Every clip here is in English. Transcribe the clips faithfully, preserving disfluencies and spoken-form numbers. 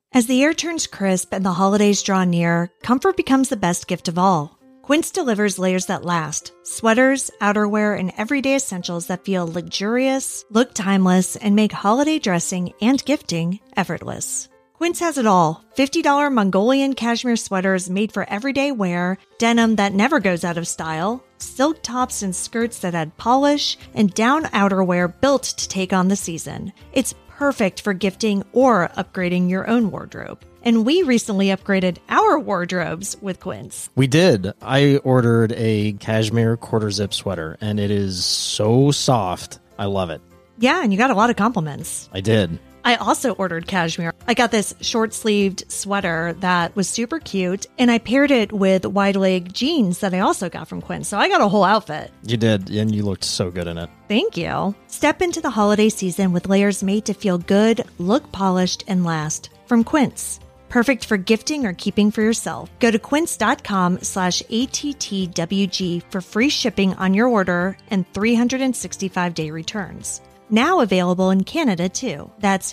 As the air turns crisp and the holidays draw near, comfort becomes the best gift of all. Quince delivers layers that last, sweaters, outerwear, and everyday essentials that feel luxurious, look timeless, and make holiday dressing and gifting effortless. Quince has it all. fifty dollars Mongolian cashmere sweaters made for everyday wear, denim that never goes out of style, silk tops and skirts that add polish, and down outerwear built to take on the season. It's perfect for gifting or upgrading your own wardrobe. And we recently upgraded our wardrobes with Quince. We did. I ordered a cashmere quarter zip sweater, and it is so soft. I love it. Yeah, and you got a lot of compliments. I did. I also ordered cashmere. I got this short-sleeved sweater that was super cute, and I paired it with wide-leg jeans that I also got from Quince. So I got a whole outfit. You did, and you looked so good in it. Thank you. Step into the holiday season with layers made to feel good, look polished, and last. From Quince. Perfect for gifting or keeping for yourself. Go to quince.com slash ATTWG for free shipping on your order and three hundred sixty-five day returns. Now available in Canada too. That's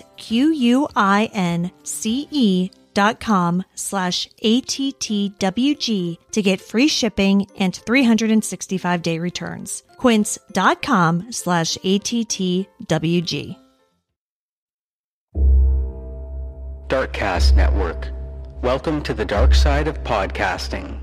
Q-U-I-N-C-E dot com slash A-T-T-W-G to get free shipping and three hundred sixty-five day returns. Quince.com slash A-T-T-W-G. Darkcast Network. Welcome to the dark side of podcasting.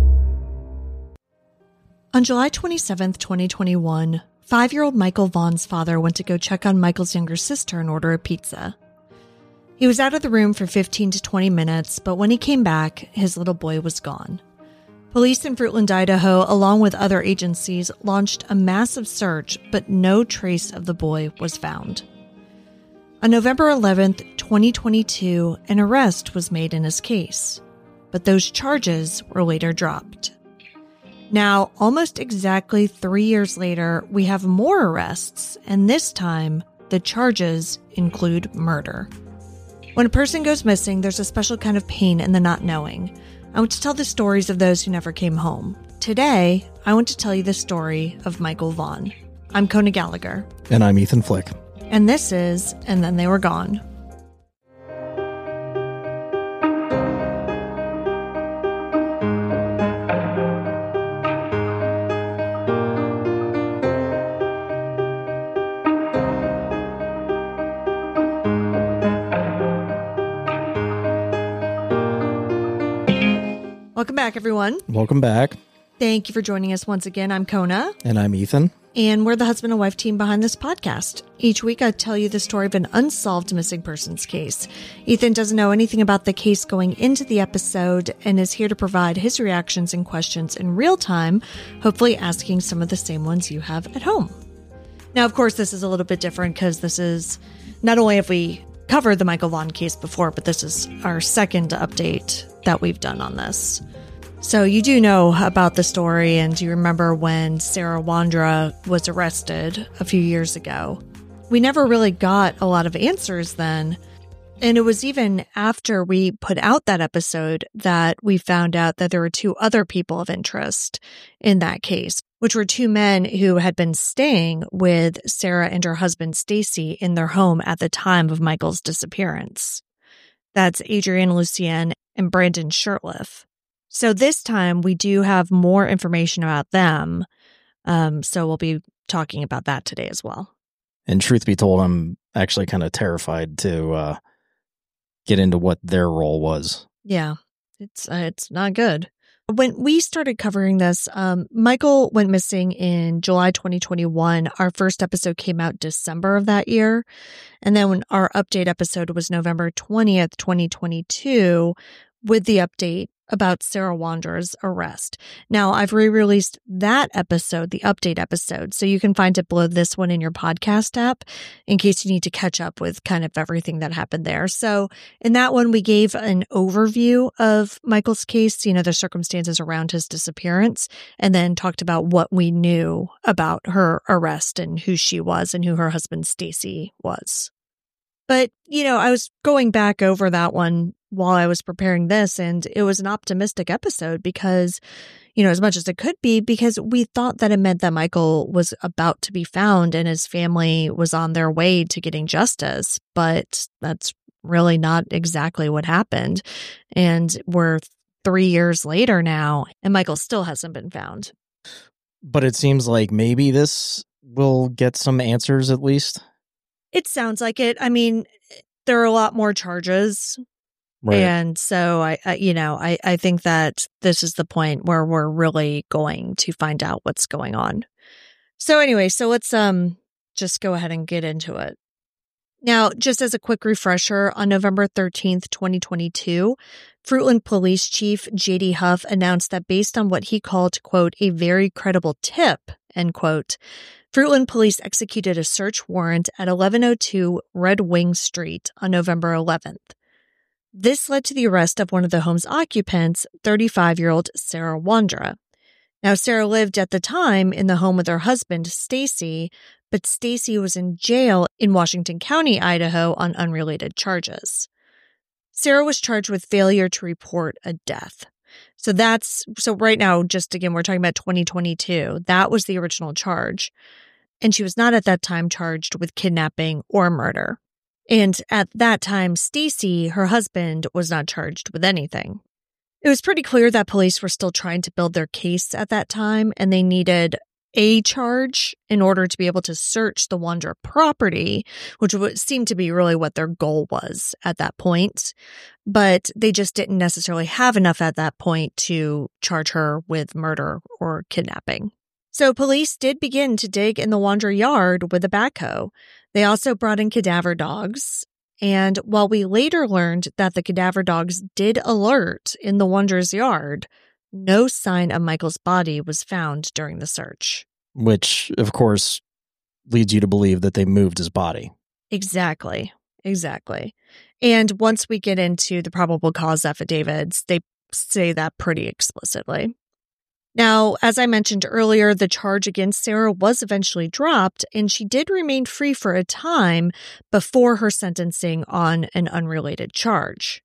On July twenty-seventh, twenty twenty-one, five-year-old Michael Vaughn's father went to go check on Michael's younger sister and order a pizza. He was out of the room for fifteen to twenty minutes, but when he came back, his little boy was gone. Police in Fruitland, Idaho, along with other agencies, launched a massive search, but no trace of the boy was found. On November eleventh, twenty twenty-two, an arrest was made in his case, but those charges were later dropped. Now, almost exactly three years later, we have more arrests, and this time, the charges include murder. When a person goes missing, there's a special kind of pain in the not knowing. I want to tell the stories of those who never came home. Today, I want to tell you the story of Michael Vaughn. I'm Kona Gallagher. And I'm Ethan Flick. And this is And Then They Were Gone. Welcome back, everyone. Welcome back. Thank you for joining us once again. I'm Kona. And I'm Ethan. And we're the husband and wife team behind this podcast. Each week, I tell you the story of an unsolved missing persons case. Ethan doesn't know anything about the case going into the episode and is here to provide his reactions and questions in real time, hopefully asking some of the same ones you have at home. Now, of course, this is a little bit different because this is not only have we covered the Michael Vaughn case before, but this is our second update that we've done on this. So you do know about the story, and you remember when Sarah Wandra was arrested a few years ago. We never really got a lot of answers then, and it was even after we put out that episode that we found out that there were two other people of interest in that case, which were two men who had been staying with Sarah and her husband Stacy in their home at the time of Michael's disappearance. That's Adrienne Lucien and Brandon Shurtleff. So this time we do have more information about them. Um, so we'll be talking about that today as well. And truth be told, I'm actually kind of terrified to uh, get into what their role was. Yeah, it's uh, it's not good. When we started covering this, um, Michael went missing in July twenty twenty-one. Our first episode came out December of that year. And then when our update episode was November twentieth, twenty twenty-two, with the update about Sarah Wandra's arrest. Now, I've re-released that episode, the update episode, so you can find it below this one in your podcast app in case you need to catch up with kind of everything that happened there. So in that one, we gave an overview of Michael's case, you know, the circumstances around his disappearance, and then talked about what we knew about her arrest and who she was and who her husband Stacy was. But, you know, I was going back over that one while I was preparing this, and it was an optimistic episode because, you know, as much as it could be, because we thought that it meant that Michael was about to be found and his family was on their way to getting justice. But that's really not exactly what happened. And we're three years later now, and Michael still hasn't been found. But it seems like maybe this will get some answers at least. It sounds like it. I mean, there are a lot more charges. Right. And so, I, I, you know, I, I think that this is the point where we're really going to find out what's going on. So anyway, so let's um just go ahead and get into it. Now, just as a quick refresher, on November thirteenth, twenty twenty-two, Fruitland Police Chief J D Huff announced that based on what he called, quote, a very credible tip, end quote, Fruitland Police executed a search warrant at eleven oh two Red Wing Street on November eleventh. This led to the arrest of one of the home's occupants, thirty-five-year-old Sarah Wondra. Now, Sarah lived at the time in the home with her husband, Stacy, but Stacy was in jail in Washington County, Idaho, on unrelated charges. Sarah was charged with failure to report a death. So that's, so right now, just again, we're talking about twenty twenty-two. That was the original charge. And she was not at that time charged with kidnapping or murder. And at that time, Stacy, her husband, was not charged with anything. It was pretty clear that police were still trying to build their case at that time, and they needed a charge in order to be able to search the Wondra property, which would seem to be really what their goal was at that point. But they just didn't necessarily have enough at that point to charge her with murder or kidnapping. So police did begin to dig in the Wondra yard with a backhoe. They also brought in cadaver dogs. And while we later learned that the cadaver dogs did alert in the Wondra's yard, no sign of Michael's body was found during the search. Which, of course, leads you to believe that they moved his body. Exactly. Exactly. And once we get into the probable cause affidavits, they say that pretty explicitly. Now, as I mentioned earlier, the charge against Sarah was eventually dropped, and she did remain free for a time before her sentencing on an unrelated charge.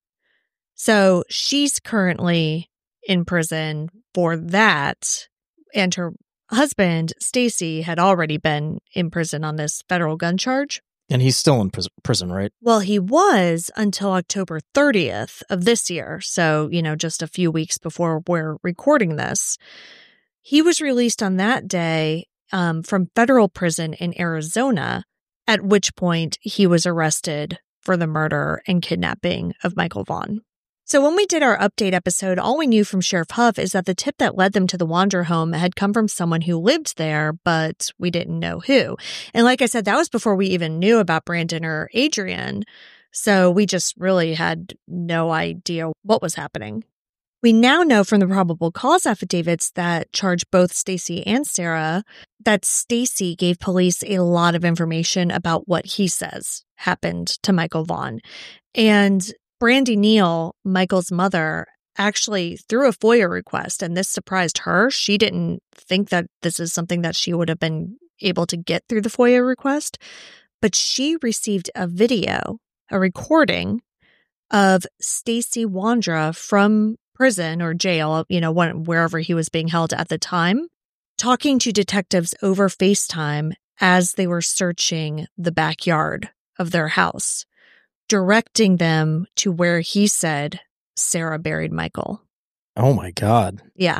So she's currently in prison for that, and her husband, Stacy, had already been in prison on this federal gun charge. And he's still in pris- prison, right? Well, he was until October thirtieth of this year. So, you know, just a few weeks before we're recording this. He was released on that day um, from federal prison in Arizona, at which point he was arrested for the murder and kidnapping of Michael Vaughn. So when we did our update episode, all we knew from Sheriff Huff is that the tip that led them to the Wondra home had come from someone who lived there, but we didn't know who. And like I said, that was before we even knew about Brandon or Adrian. So we just really had no idea what was happening. We now know from the probable cause affidavits that charge both Stacy and Sarah that Stacy gave police a lot of information about what he says happened to Michael Vaughn. And Brandy Neal, Michael's mother, actually threw a FOIA request, and this surprised her. She didn't think that this is something that she would have been able to get through the FOIA request, but she received a video, a recording of Stacy Wondra from prison or jail, you know, wherever he was being held at the time, talking to detectives over FaceTime as they were searching the backyard of their house, directing them to where he said Sarah buried Michael. Oh my God. Yeah.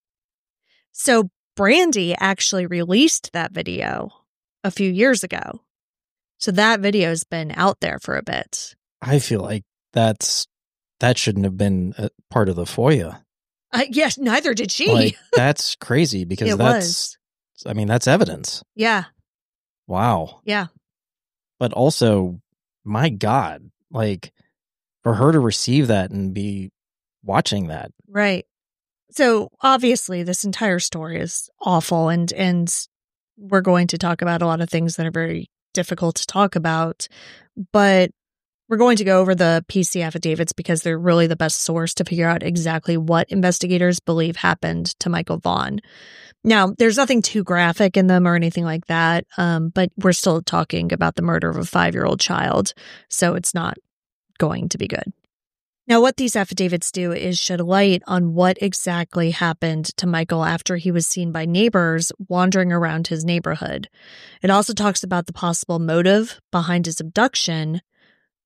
So Brandy actually released that video a few years ago. So that video's been out there for a bit. I feel like that's that shouldn't have been a part of the FOIA. Uh, yes, neither did she. Like, that's crazy because it that's, was. I mean, that's evidence. Yeah. Wow. Yeah. But also, my God, like for her to receive that and be watching that. Right. So obviously this entire story is awful, and, and we're going to talk about a lot of things that are very difficult to talk about, but we're going to go over the P C affidavits because they're really the best source to figure out exactly what investigators believe happened to Michael Vaughn. Now, there's nothing too graphic in them or anything like that, um, but we're still talking about the murder of a five-year-old child, so it's not going to be good. Now, what these affidavits do is shed light on what exactly happened to Michael after he was seen by neighbors wandering around his neighborhood. It also talks about the possible motive behind his abduction,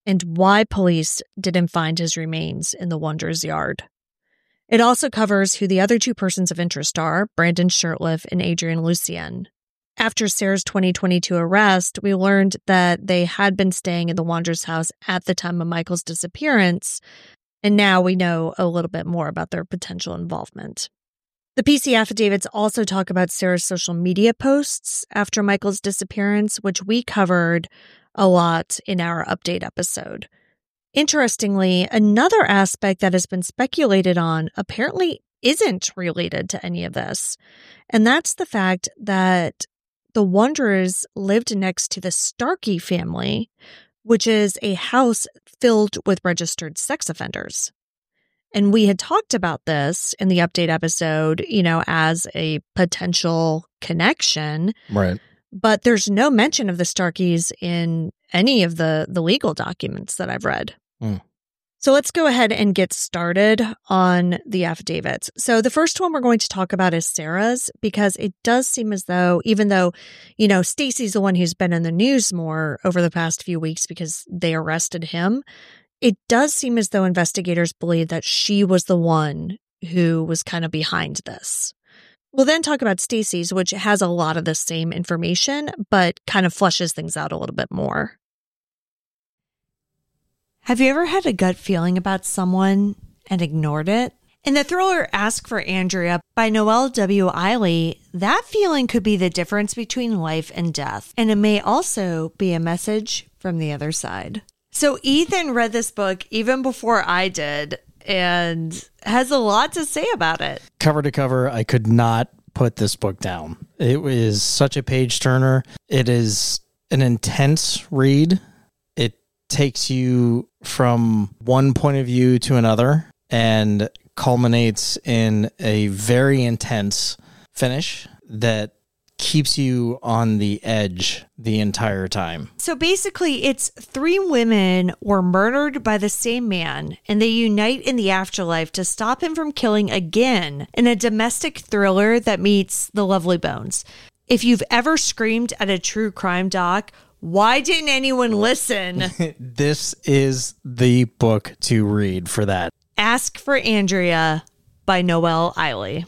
and why police didn't find his remains in the Wonders yard. It also covers who the other two persons of interest are, Brandon Shurtleff and Adrienne Lucien. After Sarah's twenty twenty-two arrest, we learned that they had been staying in the Wonders house at the time of Michael's disappearance, and now we know a little bit more about their potential involvement. The P C affidavits also talk about Sarah's social media posts after Michael's disappearance, which we covered a lot in our update episode. Interestingly, another aspect that has been speculated on apparently isn't related to any of this, and that's the fact that the Wanderers lived next to the Starkey family, which is a house filled with registered sex offenders. And we had talked about this in the update episode, you know, as a potential connection. Right. But there's no mention of the Starkeys in any of the, the legal documents that I've read. Mm. So let's go ahead and get started on the affidavits. So the first one we're going to talk about is Sarah's, because it does seem as though, even though, you know, Stacy's the one who's been in the news more over the past few weeks because they arrested him, it does seem as though investigators believe that she was the one who was kind of behind this. We'll then talk about Stacy's, which has a lot of the same information, but kind of fleshes things out a little bit more. Have you ever had a gut feeling about someone and ignored it? In the thriller Ask for Andrea by Noelle W. Eiley, that feeling could be the difference between life and death, and it may also be a message from the other side. So Ethan read this book even before I did and has a lot to say about it. Cover to cover, I could not put this book down. It was such a page turner. It is an intense read. It takes you from one point of view to another and culminates in a very intense finish that keeps you on the edge the entire time. So basically, it's three women were murdered by the same man, and they unite in the afterlife to stop him from killing again in a domestic thriller that meets The Lovely Bones. If you've ever screamed at a true crime doc, why didn't anyone listen? This is the book to read for that. Ask for Andrea by Noelle Eiley.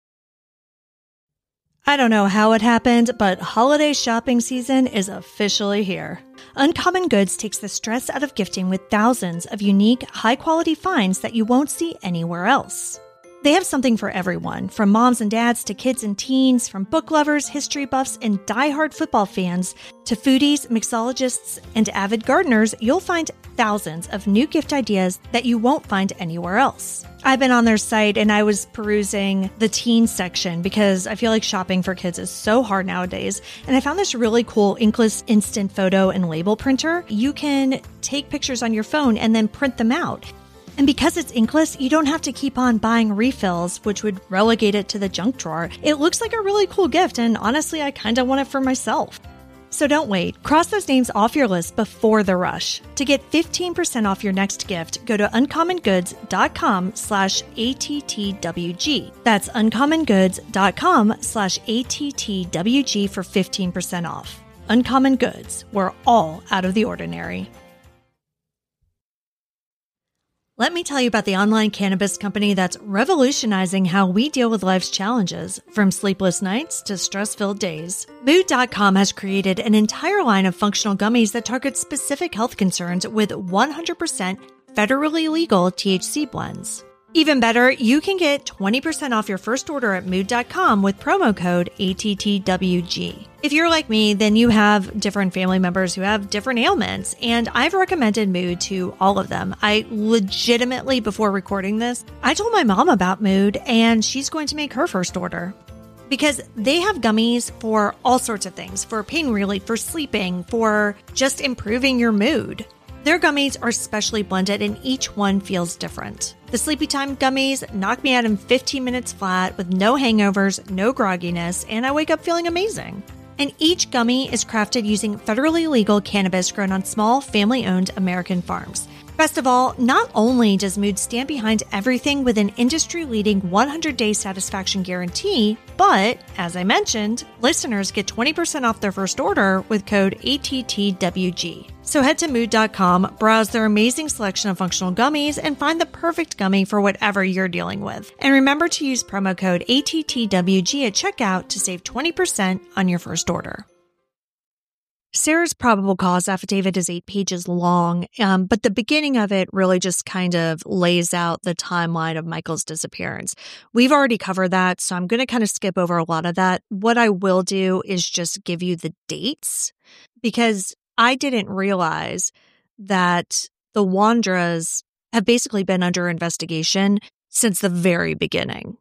I don't know how it happened, but holiday shopping season is officially here. Uncommon Goods takes the stress out of gifting with thousands of unique, high-quality finds that you won't see anywhere else. They have something for everyone, from moms and dads to kids and teens, from book lovers, history buffs, and diehard football fans to foodies, mixologists, and avid gardeners. You'll find thousands of new gift ideas that you won't find anywhere else. I've been on their site and I was perusing the teen section because I feel like shopping for kids is so hard nowadays. And I found this really cool inkless instant photo and label printer. You can take pictures on your phone and then print them out. And because it's inkless, you don't have to keep on buying refills, which would relegate it to the junk drawer. It looks like a really cool gift, and honestly, I kind of want it for myself. So don't wait. Cross those names off your list before the rush. To get fifteen percent off your next gift, go to uncommongoods.com slash ATTWG. That's uncommongoods.com slash ATTWG for fifteen percent off. Uncommon Goods, we're all out of the ordinary. Let me tell you about the online cannabis company that's revolutionizing how we deal with life's challenges, from sleepless nights to stress-filled days. Mood dot com has created an entire line of functional gummies that target specific health concerns with one hundred percent federally legal T H C blends. Even better, you can get twenty percent off your first order at mood dot com with promo code A T T W G. If you're like me, then you have different family members who have different ailments, and I've recommended Mood to all of them. I legitimately, before recording this, I told my mom about Mood, and she's going to make her first order. Because they have gummies for all sorts of things, for pain relief, for sleeping, for just improving your mood. Their gummies are specially blended and each one feels different. The Sleepy Time gummies knock me out in fifteen minutes flat with no hangovers, no grogginess, and I wake up feeling amazing. And each gummy is crafted using federally legal cannabis grown on small, family-owned American farms. Best of all, not only does Mood stand behind everything with an industry-leading one hundred day satisfaction guarantee, but, as I mentioned, listeners get twenty percent off their first order with code A T T W G. So head to mood dot com, browse their amazing selection of functional gummies, and find the perfect gummy for whatever you're dealing with. And remember to use promo code A T T W G at checkout to save twenty percent on your first order. Sarah's probable cause affidavit is eight pages long, um, but the beginning of it really just kind of lays out the timeline of Michael's disappearance. We've already covered that, so I'm going to kind of skip over a lot of that. What I will do is just give you the dates, because I didn't realize that the Wandras have basically been under investigation since the very beginning.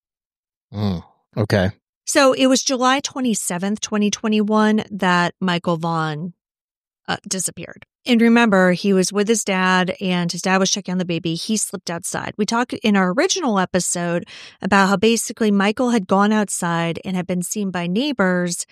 Mm, okay. So it was July twenty-seventh, twenty twenty-one that Michael Vaughn uh, disappeared. And remember, he was with his dad and his dad was checking on the baby. He slipped outside. We talked in our original episode about how basically Michael had gone outside and had been seen by neighbors.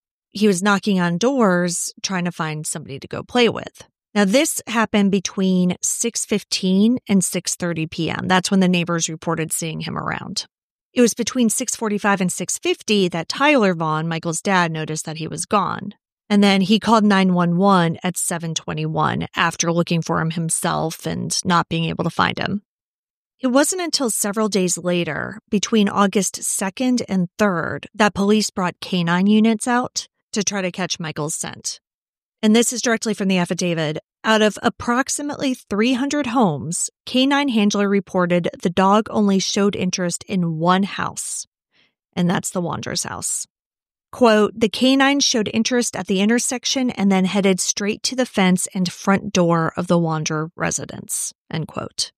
He was knocking on doors trying to find somebody to go play with. Now, this happened between six fifteen and six thirty p.m. That's when the neighbors reported seeing him around. It was between six forty-five and six fifty that Tyler Vaughn, Michael's dad, noticed that he was gone. And then he called nine one one at seven twenty-one after looking for him himself and not being able to find him. It wasn't until several days later, between August second and third, that police brought canine units out to try to catch Michael's scent. And this is directly from the affidavit. Out of approximately three hundred homes, Canine Handler reported the dog only showed interest in one house, and that's the Wandras' house. Quote, the canine showed interest at the intersection and then headed straight to the fence and front door of the Wandra residence, end quote.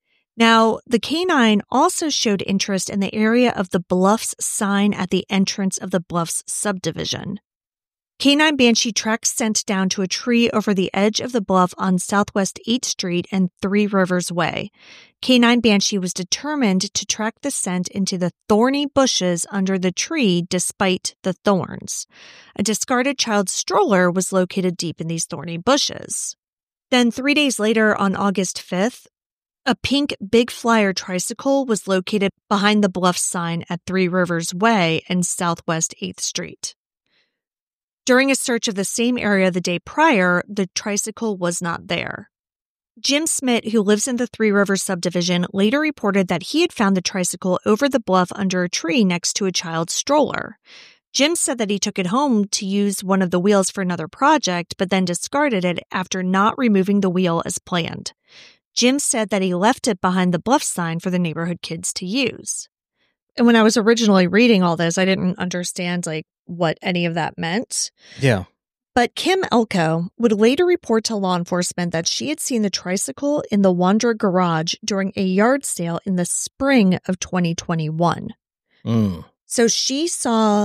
Now, the canine also showed interest in the area of the Bluffs sign at the entrance of the Bluffs subdivision. Canine Banshee tracked scent down to a tree over the edge of the bluff on Southwest eighth Street and Three Rivers Way. Canine Banshee was determined to track the scent into the thorny bushes under the tree despite the thorns. A discarded child's stroller was located deep in these thorny bushes. Then three days later, on August fifth, a pink Big Flyer tricycle was located behind the bluff sign at Three Rivers Way and Southwest eighth Street. During a search of the same area the day prior, the tricycle was not there. Jim Smith, who lives in the Three Rivers subdivision, later reported that he had found the tricycle over the bluff under a tree next to a child's stroller. Jim said that he took it home to use one of the wheels for another project, but then discarded it after not removing the wheel as planned. Jim said that he left it behind the bluff sign for the neighborhood kids to use. And when I was originally reading all this, I didn't understand like what any of that meant. Yeah. But Kim Elko would later report to law enforcement that she had seen the tricycle in the Wandra garage during a yard sale in the spring of twenty twenty-one. Mm. So she saw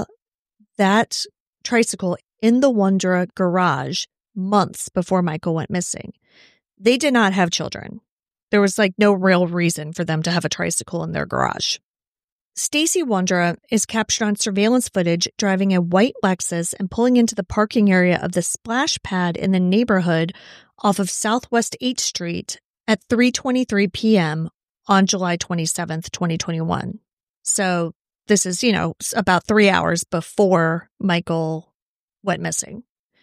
that tricycle in the Wandra garage months before Michael went missing. They did not have children. There was like no real reason for them to have a tricycle in their garage. Stacy Wandra is captured on surveillance footage driving a white Lexus and pulling into the parking area of the splash pad in the neighborhood off of Southwest eighth Street at three twenty-three p.m. on July twenty-seventh, twenty twenty-one. So this is, you know, about three hours before Michael went missing.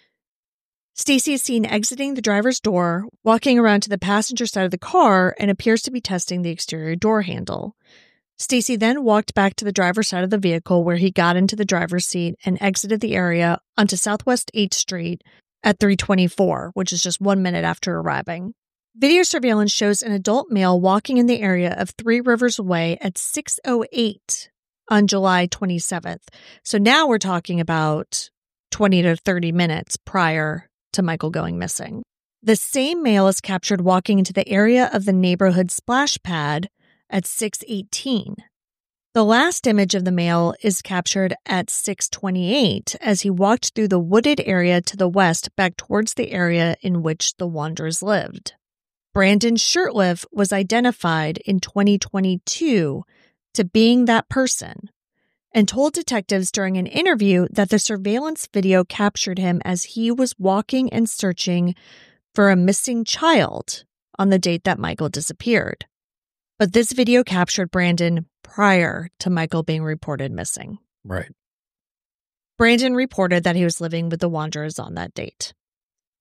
Stacy is seen exiting the driver's door, walking around to the passenger side of the car, and appears to be testing the exterior door handle. Stacy then walked back to the driver's side of the vehicle where he got into the driver's seat and exited the area onto Southwest eighth Street at three twenty-four, which is just one minute after arriving. Video surveillance shows an adult male walking in the area of Three Rivers Way at six oh eight on July twenty-seventh. So now we're talking about twenty to thirty minutes prior to Michael going missing. The same male is captured walking into the area of the neighborhood splash pad at six eighteen. The last image of the male is captured at six twenty-eight as he walked through the wooded area to the west back towards the area in which the Wandras lived. Brandon Shurtleff was identified in twenty twenty-two to being that person and told detectives during an interview that the surveillance video captured him as he was walking and searching for a missing child on the date that Michael disappeared. But this video captured Brandon prior to Michael being reported missing. Right. Brandon reported that he was living with the Wandras on that date.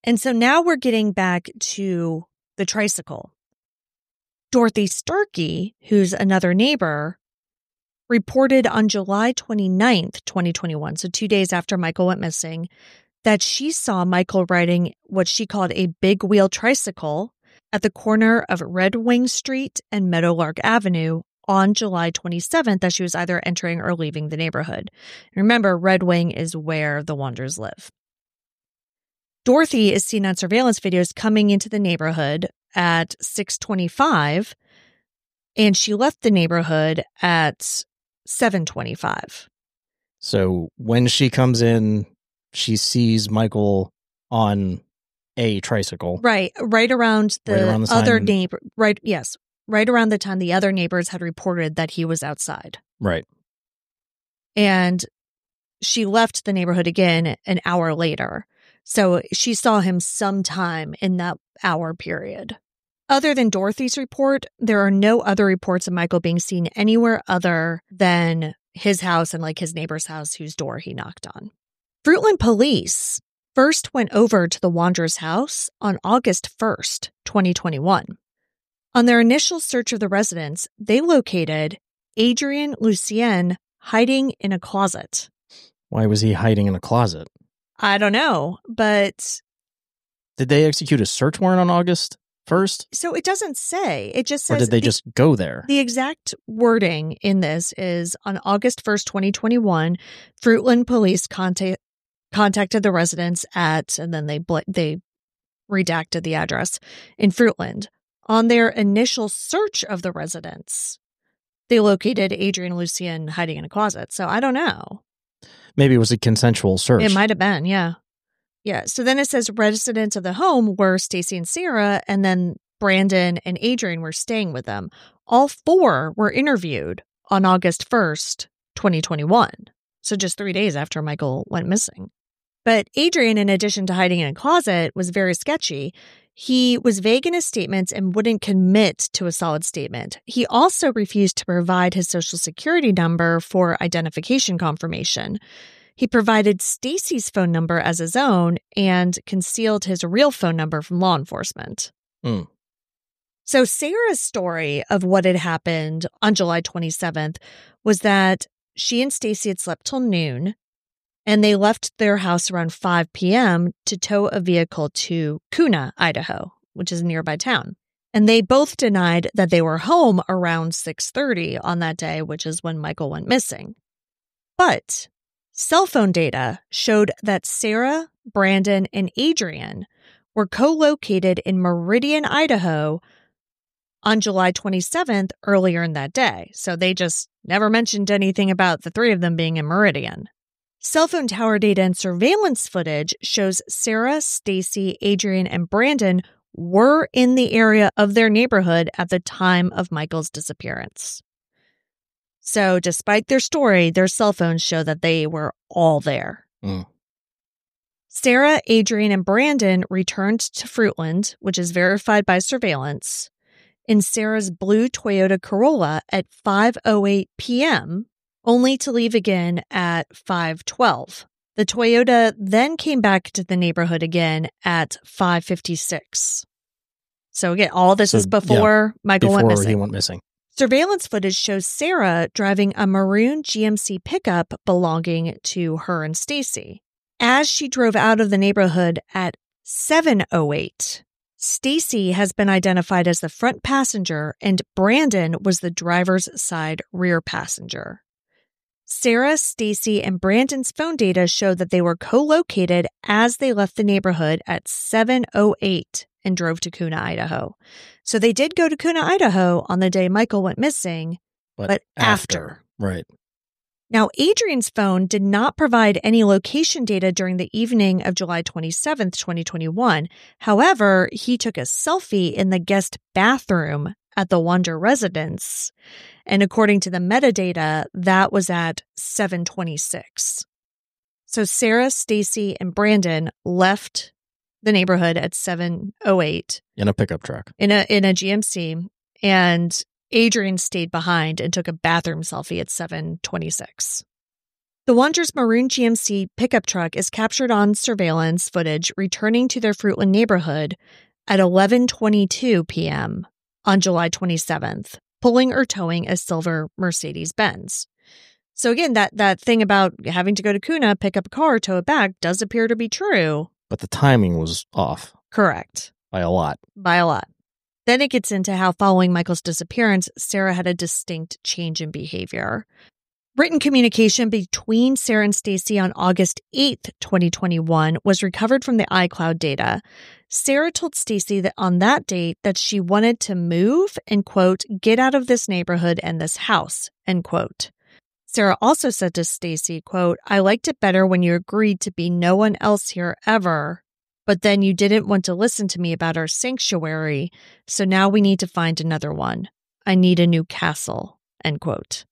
And so now we're getting back to the tricycle. Dorothy Starkey, who's another neighbor, reported on July twenty-ninth, twenty twenty-one, so two days after Michael went missing, that she saw Michael riding what she called a big wheel tricycle at the corner of Red Wing Street and Meadowlark Avenue on July twenty-seventh as she was either entering or leaving the neighborhood. Remember, Red Wing is where the Wanders live. Dorothy is seen on surveillance videos coming into the neighborhood at six twenty-five, and she left the neighborhood at seven twenty-five. So when she comes in, she sees Michael on a tricycle. Right, right around the, right around the other time. neighbor. Right, yes, right around the time the other neighbors had reported that he was outside. Right. And she left the neighborhood again an hour later. So she saw him sometime in that hour period. Other than Dorothy's report, there are no other reports of Michael being seen anywhere other than his house and like his neighbor's house whose door he knocked on. Fruitland police first went over to the Wanderers' house on August first, twenty twenty-one. On their initial search of the residence, they located Adrian Lucien hiding in a closet. Why was he hiding in a closet? I don't know, but... Did they execute a search warrant on August first? So it doesn't say. It just says... Or did they the, just go there? The exact wording in this is, on August first, twenty twenty-one, Fruitland police contact, contacted the residents at, and then they bl- they redacted the address, in Fruitland. On their initial search of the residence, they located Adrian Lucien hiding in a closet. So I don't know. Maybe it was a consensual search. It might have been, yeah. Yeah. So then it says residents of the home were Stacy and Sarah, and then Brandon and Adrian were staying with them. All four were interviewed on August first, twenty twenty-one. So just three days after Michael went missing. But Adrian, in addition to hiding in a closet, was very sketchy. He was vague in his statements and wouldn't commit to a solid statement. He also refused to provide his social security number for identification confirmation. He provided Stacy's phone number as his own and concealed his real phone number from law enforcement. Mm. So Sarah's story of what had happened on July twenty-seventh was that she and Stacy had slept till noon, and they left their house around five p.m. to tow a vehicle to Kuna, Idaho, which is a nearby town. And they both denied that they were home around six thirty on that day, which is when Michael went missing. But cell phone data showed that Sarah, Brandon, and Adrian were co-located in Meridian, Idaho on July twenty-seventh earlier in that day. So they just never mentioned anything about the three of them being in Meridian. Cell phone tower data and surveillance footage shows Sarah, Stacy, Adrian, and Brandon were in the area of their neighborhood at the time of Michael's disappearance. So despite their story, their cell phones show that they were all there. Mm. Sarah, Adrian, and Brandon returned to Fruitland, which is verified by surveillance, in Sarah's blue Toyota Corolla at five oh eight p.m., only to leave again at five twelve. The Toyota then came back to the neighborhood again at five fifty-six. So again, all this So, is before yeah, Michael before went missing. he went missing. Surveillance footage shows Sarah driving a maroon G M C pickup belonging to her and Stacy. As she drove out of the neighborhood at seven oh eight, Stacy has been identified as the front passenger and Brandon was the driver's side rear passenger. Sarah, Stacy, and Brandon's phone data show that they were co-located as they left the neighborhood at seven oh eight and drove to Kuna, Idaho. So they did go to Kuna, Idaho on the day Michael went missing, But, but after. after. Right. Now, Adrian's phone did not provide any location data during the evening of July twenty-seventh, twenty twenty-one. However, he took a selfie in the guest bathroom at the Wander residence. And according to the metadata, that was at seven twenty-six. So Sarah, Stacy, and Brandon left the neighborhood at seven oh eight. In a pickup truck. In a in a G M C. And Adrian stayed behind and took a bathroom selfie at seven twenty-six. The Wanderers' maroon G M C pickup truck is captured on surveillance footage returning to their Fruitland neighborhood at eleven twenty-two p.m. on July twenty-seventh, pulling or towing a silver Mercedes-Benz. So again, that, that thing about having to go to Kuna, pick up a car, tow it back does appear to be true. But the timing was off. Correct. By a lot. By a lot. Then it gets into how following Michael's disappearance, Sarah had a distinct change in behavior. Written communication between Sarah and Stacy on August eighth, twenty twenty-one was recovered from the iCloud data. Sarah told Stacy that on that date that she wanted to move and, quote, get out of this neighborhood and this house, end quote. Sarah also said to Stacy, quote, I liked it better when you agreed to be no one else here ever, but then you didn't want to listen to me about our sanctuary, so now we need to find another one. I need a new castle, end quote.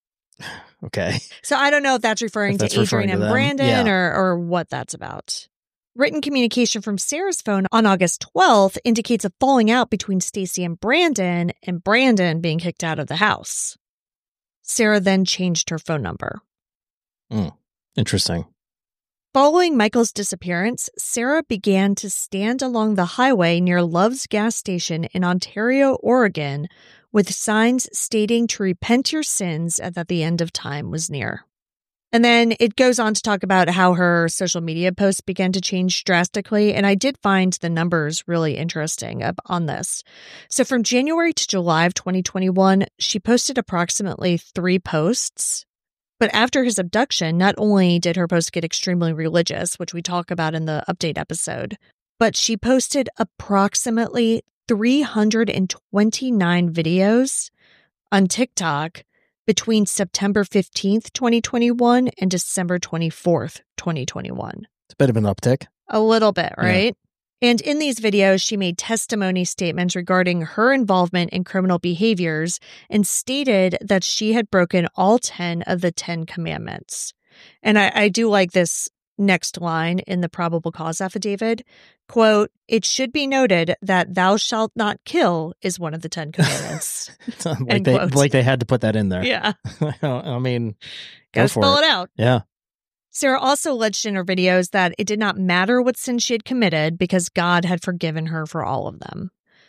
Okay. So I don't know if that's referring If that's to referring Adrian to and them. Brandon Yeah. or, or what that's about. Written communication from Sarah's phone on August twelfth indicates a falling out between Stacy and Brandon, and Brandon being kicked out of the house. Sarah then changed her phone number. Mm, interesting. Following Michael's disappearance, Sarah began to stand along the highway near Love's gas station in Ontario, Oregon, with signs stating to repent your sins and that the end of time was near. And then it goes on to talk about how her social media posts began to change drastically, and I did find the numbers really interesting on this. So from January to July of twenty twenty-one, she posted approximately three posts. But after his abduction, not only did her posts get extremely religious, which we talk about in the update episode, but she posted approximately three hundred twenty-nine videos on TikTok between September fifteenth, twenty twenty-one and December twenty-fourth, twenty twenty-one. It's a bit of an uptick. A little bit, right? Yeah. And in these videos, she made testimony statements regarding her involvement in criminal behaviors and stated that she had broken all ten of the Ten Commandments. And I, I do like this next line in the probable cause affidavit. Quote, it should be noted that thou shalt not kill is one of the Ten Commandments. like, they, like they had to put that in there. Yeah. I mean, gotta go for spell it. it out. Yeah. Sarah also alleged in her videos that it did not matter what sin she had committed because God had forgiven her for all of them.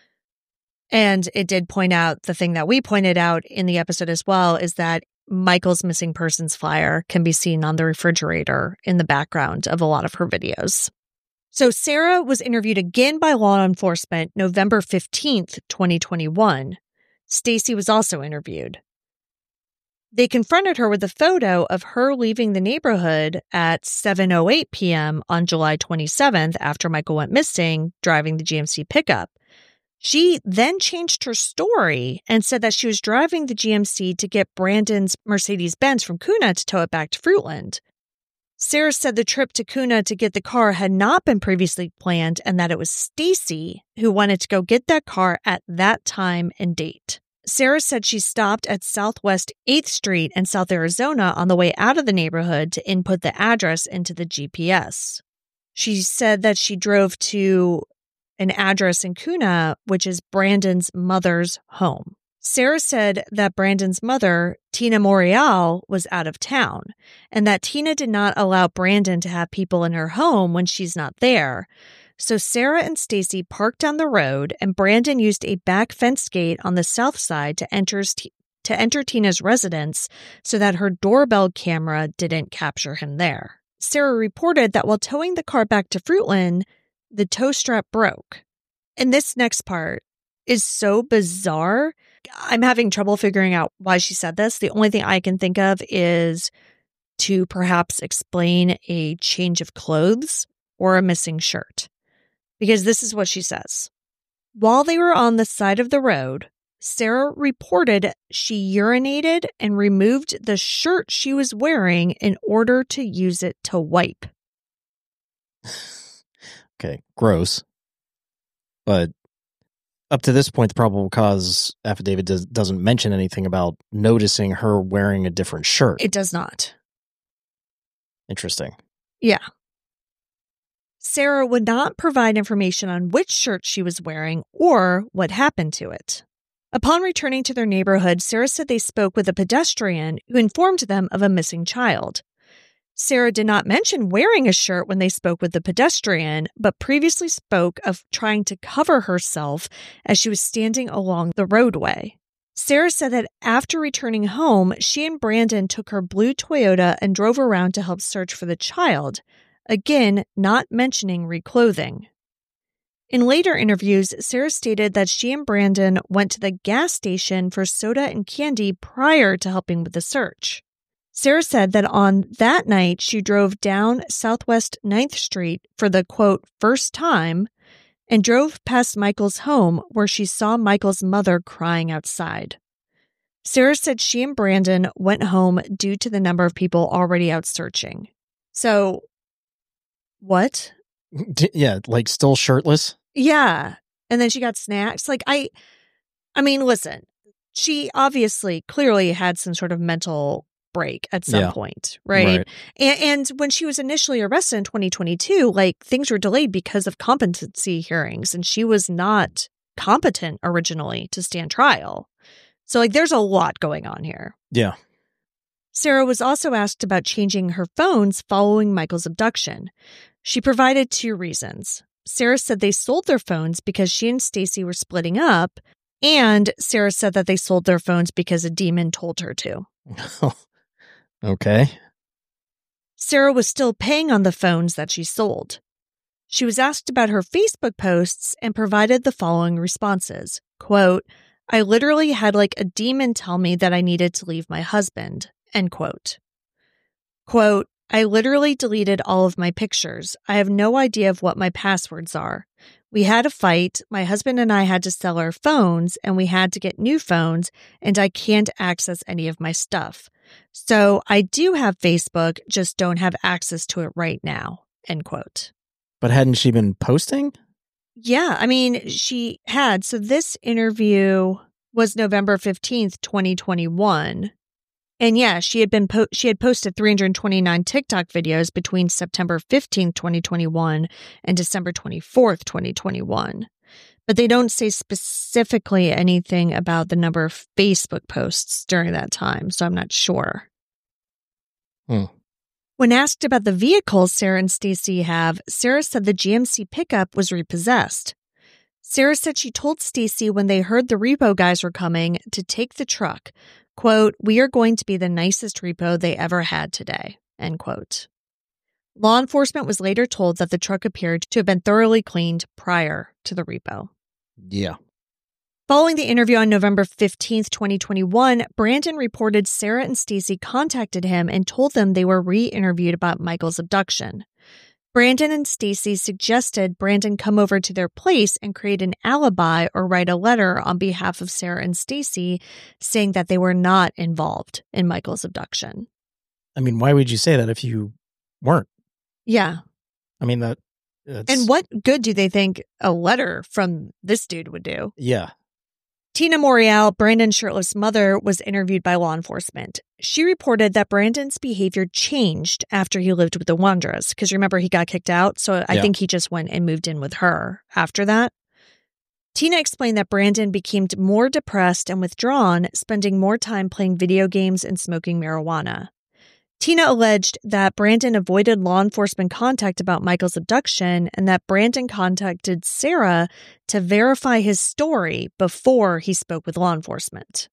And it did point out the thing that we pointed out in the episode as well is that Michael's missing persons flyer can be seen on the refrigerator in the background of a lot of her videos. So Sarah was interviewed again by law enforcement November fifteenth, twenty twenty-one. Stacy was also interviewed. They confronted her with a photo of her leaving the neighborhood at seven oh eight p.m. on July twenty-seventh after Michael went missing, driving the G M C pickup. She then changed her story and said that she was driving the G M C to get Brandon's Mercedes-Benz from Kuna to tow it back to Fruitland. Sarah said the trip to Kuna to get the car had not been previously planned and that it was Stacy who wanted to go get that car at that time and date. Sarah said she stopped at Southwest eighth Street in South Arizona on the way out of the neighborhood to input the address into the G P S. She said that she drove to an address in Kuna, which is Brandon's mother's home. Sarah said that Brandon's mother, Tina Morial, was out of town, and that Tina did not allow Brandon to have people in her home when she's not there. So Sarah and Stacy parked down the road, and Brandon used a back fence gate on the south side to enter, to enter Tina's residence so that her doorbell camera didn't capture him there. Sarah reported that while towing the car back to Fruitland, the tow strap broke. And this next part is so bizarre. I'm having trouble figuring out why she said this. The only thing I can think of is to perhaps explain a change of clothes or a missing shirt. Because this is what she says. While they were on the side of the road, Sarah reported she urinated and removed the shirt she was wearing in order to use it to wipe. Okay, gross. But up to this point, the probable cause affidavit does, doesn't mention anything about noticing her wearing a different shirt. It does not. Interesting. Yeah. Sarah would not provide information on which shirt she was wearing or what happened to it. Upon returning to their neighborhood, Sarah said they spoke with a pedestrian who informed them of a missing child. Sarah did not mention wearing a shirt when they spoke with the pedestrian, but previously spoke of trying to cover herself as she was standing along the roadway. Sarah said that after returning home, she and Brandon took her blue Toyota and drove around to help search for the child, again, not mentioning reclothing. In later interviews, Sarah stated that she and Brandon went to the gas station for soda and candy prior to helping with the search. Sarah said that on that night, she drove down Southwest ninth Street for the, quote, first time and drove past Michael's home where she saw Michael's mother crying outside. Sarah said she and Brandon went home due to the number of people already out searching. So, what? Yeah, like still shirtless? Yeah. And then she got snacks. Like, I, I mean, listen, she obviously clearly had some sort of mental break at some Yeah. point, right? Right. And, and when she was initially arrested in twenty twenty-two, like things were delayed because of competency hearings, and she was not competent originally to stand trial. So like there's a lot going on here. Yeah. Sarah was also asked about changing her phones following Michael's abduction. She provided two reasons. Sarah said they sold their phones because she and Stacy were splitting up, and Sarah said that they sold their phones because a demon told her to. Okay. Sarah was still paying on the phones that she sold. She was asked about her Facebook posts and provided the following responses. Quote, I literally had like a demon tell me that I needed to leave my husband. End quote. Quote, I literally deleted all of my pictures. I have no idea of what my passwords are. We had a fight. My husband and I had to sell our phones and we had to get new phones, and I can't access any of my stuff. So I do have Facebook, just don't have access to it right now. End quote. But hadn't she been posting? Yeah, I mean, she had. So this interview was November fifteenth, twenty twenty-one. And yeah, she had been po- she had posted three hundred twenty-nine TikTok videos between September fifteenth, twenty twenty-one and December twenty-fourth, twenty twenty-one. But they don't say specifically anything about the number of Facebook posts during that time, so I'm not sure. Hmm. When asked about the vehicles Sarah and Stacy have, Sarah said the G M C pickup was repossessed. Sarah said she told Stacy when they heard the repo guys were coming to take the truck, quote, we are going to be the nicest repo they ever had today, end quote. Law enforcement was later told that the truck appeared to have been thoroughly cleaned prior to the repo. Yeah. Following the interview on November fifteenth, twenty twenty-one, Brandon reported Sarah and Stacy contacted him and told them they were re-interviewed about Michael's abduction. Brandon and Stacy suggested Brandon come over to their place and create an alibi or write a letter on behalf of Sarah and Stacy saying that they were not involved in Michael's abduction. I mean, why would you say that if you weren't? Yeah. I mean, that. That's... And what good do they think a letter from this dude would do? Yeah. Tina Morial, Brandon's shirtless mother, was interviewed by law enforcement. She reported that Brandon's behavior changed after he lived with the Wanderers, because remember, he got kicked out, so I yeah. think he just went and moved in with her after that. Tina explained that Brandon became more depressed and withdrawn, spending more time playing video games and smoking marijuana. Tina alleged that Brandon avoided law enforcement contact about Michael's abduction and that Brandon contacted Sarah to verify his story before he spoke with law enforcement.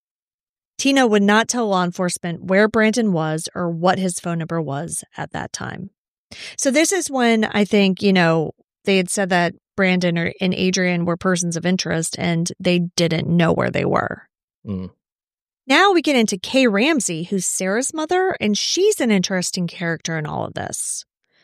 Tina would not tell law enforcement where Brandon was or what his phone number was at that time. So this is when I think, you know, they had said that Brandon or, and Adrian were persons of interest and they didn't know where they were. Mm. Now we get into Kay Ramsey, who's Sarah's mother, and she's an interesting character in all of this.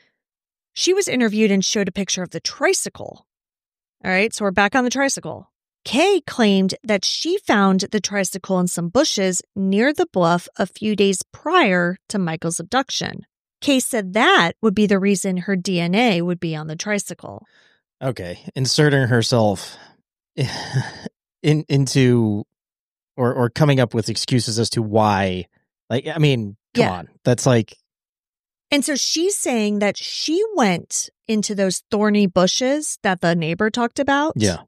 She was interviewed and showed a picture of the tricycle. All right, so we're back on the tricycle. Kay claimed that she found the tricycle in some bushes near the bluff a few days prior to Michael's abduction. Kay said that would be the reason her D N A would be on the tricycle. Okay, inserting herself in into... Or or coming up with excuses as to why. Like, I mean, come yeah. on. That's like... And so she's saying that she went into those thorny bushes that the neighbor talked about. Yeah.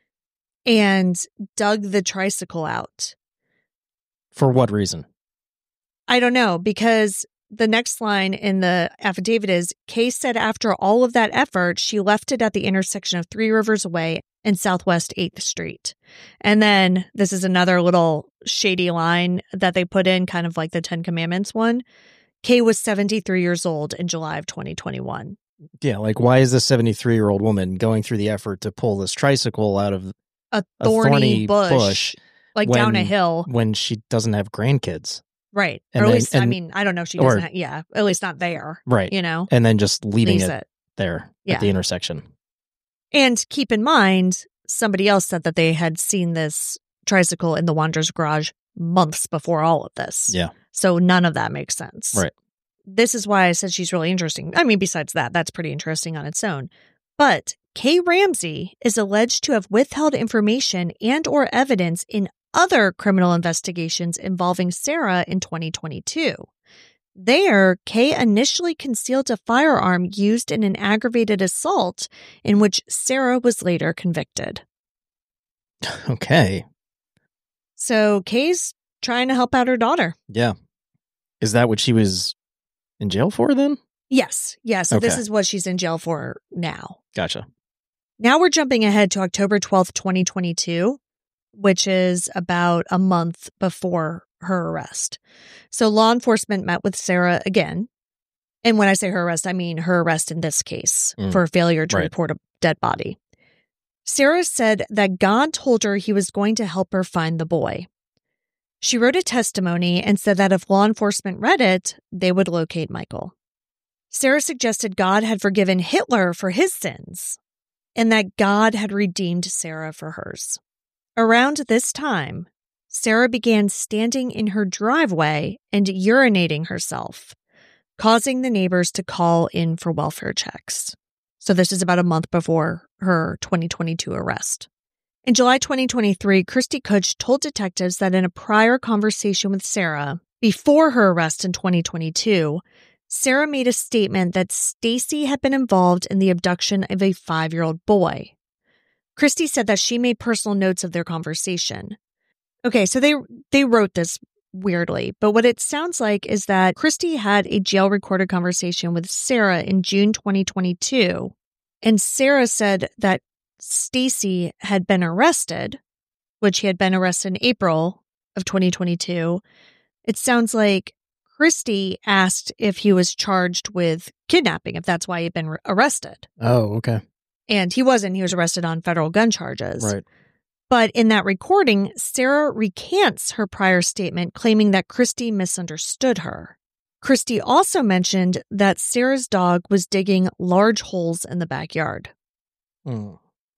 And dug the tricycle out. For what reason? I don't know, because the next line in the affidavit is, Kay said after all of that effort, she left it at the intersection of Three Rivers Way and Southwest eighth Street. And then this is another little shady line that they put in, kind of like the Ten Commandments one. Kay was seventy-three years old in July of twenty twenty-one. Yeah, like why is this seventy-three-year-old woman going through the effort to pull this tricycle out of a thorny, a thorny bush, bush like when, down a hill when she doesn't have grandkids? Right. And or at then- least, I and- mean, I don't know if she doesn't or- have, yeah, at least not there, Right. you know, And then just leaving leaves it, it. there Yeah. at the intersection. And keep in mind, somebody else said that they had seen this tricycle in the Wanderer's garage months before all of this. Yeah. So none of that makes sense. Right. This is why I said she's really interesting. I mean, besides that, that's pretty interesting on its own. But Kay Ramsey is alleged to have withheld information and or evidence in other criminal investigations involving Sarah in twenty twenty-two. There, Kay initially concealed a firearm used in an aggravated assault in which Sarah was later convicted. Okay. So Kay's trying to help out her daughter. Yeah. Is that what she was in jail for then? Yes. Yeah. So this Okay. is what she's in jail for now. Gotcha. Now we're jumping ahead to October twelfth, twenty twenty-two, which is about a month before her arrest. So law enforcement met with Sarah again. And when I say her arrest, I mean her arrest in this case Mm. for failure to Right. report a dead body. Sarah said that God told her he was going to help her find the boy. She wrote a testimony and said that if law enforcement read it, they would locate Michael. Sarah suggested God had forgiven Hitler for his sins and that God had redeemed Sarah for hers. Around this time, Sarah began standing in her driveway and urinating herself, causing the neighbors to call in for welfare checks. So this is about a month before her twenty twenty-two arrest. In July twenty twenty-three, Christy Kutch told detectives that in a prior conversation with Sarah, before her arrest in twenty twenty-two, Sarah made a statement that Stacy had been involved in the abduction of a five-year-old boy. Christy said that she made personal notes of their conversation. Okay, so they they wrote this weirdly, but what it sounds like is that Christy had a jail-recorded conversation with Sarah in June twenty twenty-two, and Sarah said that Stacy had been arrested, which he had been arrested in April of twenty twenty-two. It sounds like Christy asked if he was charged with kidnapping, if that's why he'd been arrested. Oh, okay. And he wasn't. He was arrested on federal gun charges. Right. But in that recording, Sarah recants her prior statement, claiming that Christy misunderstood her. Christy also mentioned that Sarah's dog was digging large holes in the backyard. Mm.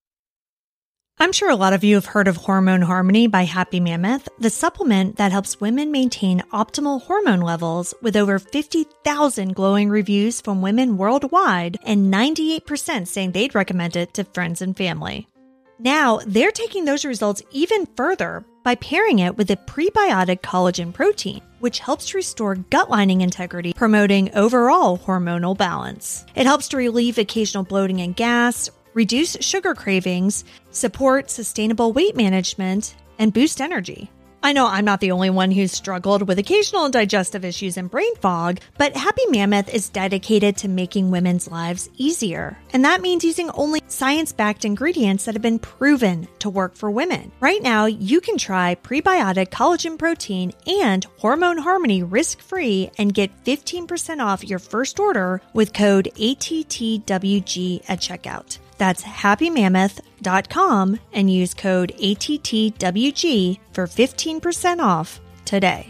I'm sure a lot of you have heard of Hormone Harmony by Happy Mammoth, the supplement that helps women maintain optimal hormone levels, with over fifty thousand glowing reviews from women worldwide and ninety-eight percent saying they'd recommend it to friends and family. Now, they're taking those results even further by pairing it with a prebiotic collagen protein, which helps to restore gut lining integrity, promoting overall hormonal balance. It helps to relieve occasional bloating and gas, reduce sugar cravings, support sustainable weight management, and boost energy. I know I'm not the only one who's struggled with occasional digestive issues and brain fog, but Happy Mammoth is dedicated to making women's lives easier. And that means using only science-backed ingredients that have been proven to work for women. Right now, you can try prebiotic collagen protein and Hormone Harmony risk-free and get fifteen percent off your first order with code A T T W G at checkout. That's happy mammoth dot com and use code A T T W G for fifteen percent off today.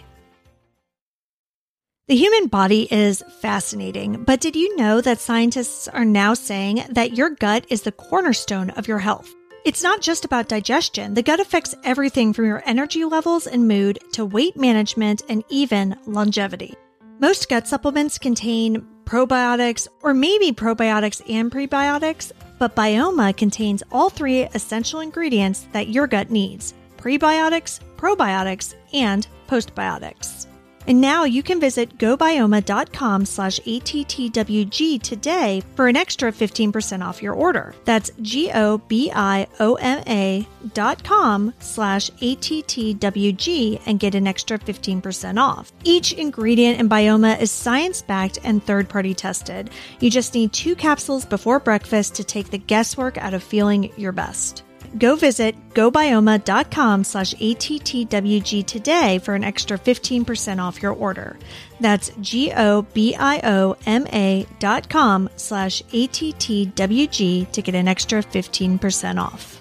The human body is fascinating, but did you know that scientists are now saying that your gut is the cornerstone of your health? It's not just about digestion. The gut affects everything from your energy levels and mood to weight management and even longevity. Most gut supplements contain probiotics or maybe probiotics and prebiotics, but Bioma contains all three essential ingredients that your gut needs: prebiotics, probiotics, and postbiotics. And now you can visit gobioma.com slash ATTWG today for an extra fifteen percent off your order. That's G-O-B-I-O-M-A dot com slash A-T-T-W-G and get an extra fifteen percent off. Each ingredient in Bioma is science-backed and third-party tested. You just need two capsules before breakfast to take the guesswork out of feeling your best. Go visit gobioma.com slash ATTWG today for an extra fifteen percent off your order. That's G-O-B-I-O-M-A dot com slash ATTWG to get an extra fifteen percent off.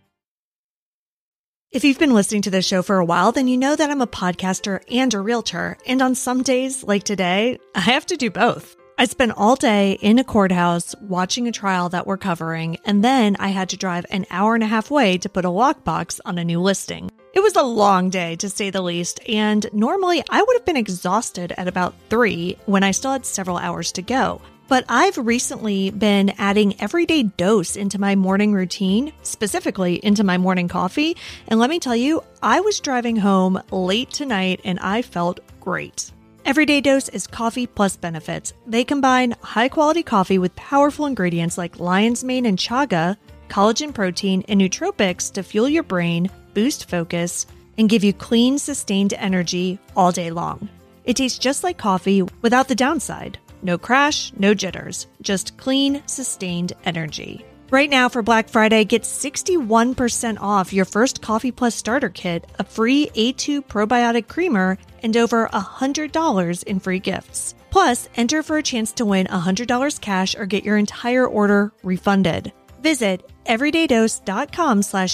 If you've been listening to this show for a while, then you know that I'm a podcaster and a realtor. And on some days, like today, I have to do both. I spent all day in a courthouse watching a trial that we're covering, and then I had to drive an hour and a half away to put a lockbox on a new listing. It was a long day, to say the least, and normally I would have been exhausted at about three when I still had several hours to go. But I've recently been adding everyday dose into my morning routine, specifically into my morning coffee, and let me tell you, I was driving home late tonight and I felt great. Everyday Dose is coffee plus benefits. They combine high-quality coffee with powerful ingredients like lion's mane and chaga, collagen protein, and nootropics to fuel your brain, boost focus, and give you clean, sustained energy all day long. It tastes just like coffee without the downside. No crash, no jitters, just clean, sustained energy. Right now for Black Friday, get sixty-one percent off your first Coffee Plus starter kit, a free A two probiotic creamer, and over one hundred dollars in free gifts. Plus, enter for a chance to win one hundred dollars cash or get your entire order refunded. Visit everydaydose.com slash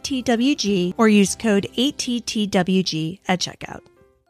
ATTWG or use code A T T W G at checkout.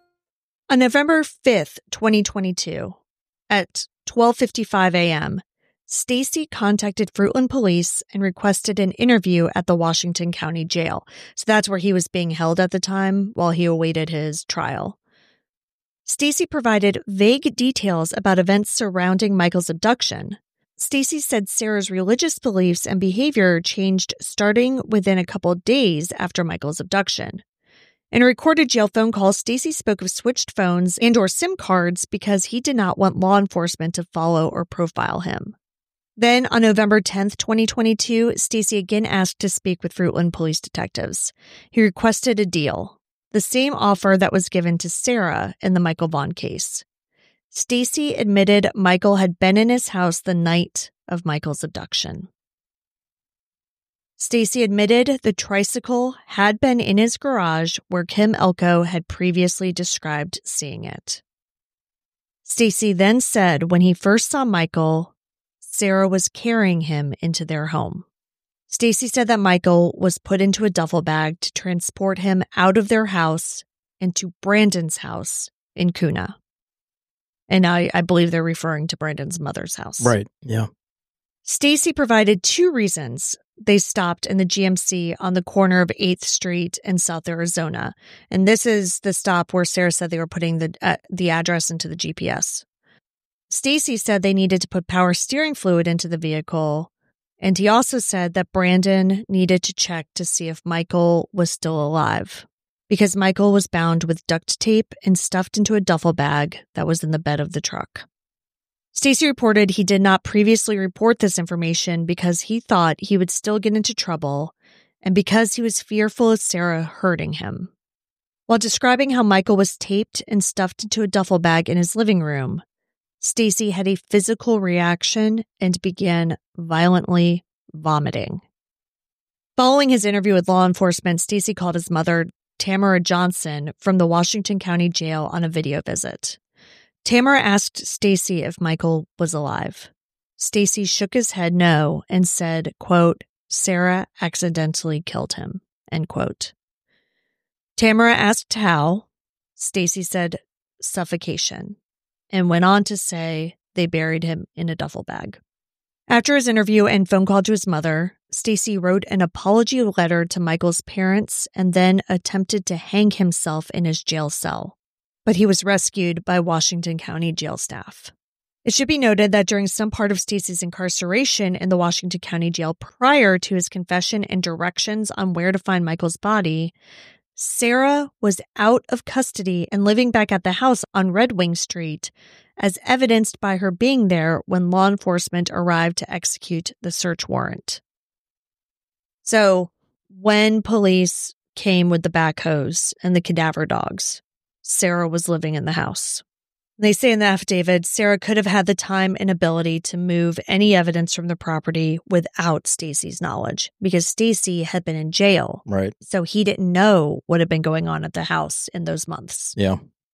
On November fifth, twenty twenty-two, at twelve fifty-five a.m., Stacy contacted Fruitland Police and requested an interview at the Washington County Jail. So that's where he was being held at the time while he awaited his trial. Stacy provided vague details about events surrounding Michael's abduction. Stacy said Sarah's religious beliefs and behavior changed starting within a couple days after Michael's abduction. In a recorded jail phone call, Stacy spoke of switched phones and or SIM cards because he did not want law enforcement to follow or profile him. Then, on November tenth, twenty twenty-two, Stacy again asked to speak with Fruitland police detectives. He requested a deal, the same offer that was given to Sarah in the Michael Vaughn case. Stacy admitted Michael had been in his house the night of Michael's abduction. Stacy admitted the tricycle had been in his garage where Kim Elko had previously described seeing it. Stacy then said when he first saw Michael, Sarah was carrying him into their home. Stacy said that Michael was put into a duffel bag to transport him out of their house into Brandon's house in Kuna. And I, I believe they're referring to Brandon's mother's house. Right, yeah. Stacy provided two reasons they stopped in the G M C on the corner of eighth street in South Arizona. And this is the stop where Sarah said they were putting the uh, the address into the G P S. Stacy said they needed to put power steering fluid into the vehicle, and he also said that Brandon needed to check to see if Michael was still alive, because Michael was bound with duct tape and stuffed into a duffel bag that was in the bed of the truck. Stacy reported he did not previously report this information because he thought he would still get into trouble and because he was fearful of Sarah hurting him. While describing how Michael was taped and stuffed into a duffel bag in his living room, Stacy had a physical reaction and began violently vomiting. Following his interview with law enforcement, Stacy called his mother, Tamara Johnson, from the Washington County Jail on a video visit. Tamara asked Stacy if Michael was alive. Stacy shook his head no and said, quote, Sarah accidentally killed him, end quote. Tamara asked how. Stacy said suffocation, and went on to say they buried him in a duffel bag. After his interview and phone call to his mother, Stacy wrote an apology letter to Michael's parents and then attempted to hang himself in his jail cell. But he was rescued by Washington County jail staff. It should be noted that during some part of Stacy's incarceration in the Washington County jail prior to his confession and directions on where to find Michael's body, Sarah was out of custody and living back at the house on Red Wing Street, as evidenced by her being there when law enforcement arrived to execute the search warrant. So, when police came with the backhoes and the cadaver dogs, Sarah was living in the house. They say in the affidavit, Sarah could have had the time and ability to move any evidence from the property without Stacy's knowledge, because Stacy had been in jail. Right. So he didn't know what had been going on at the house in those months. Yeah.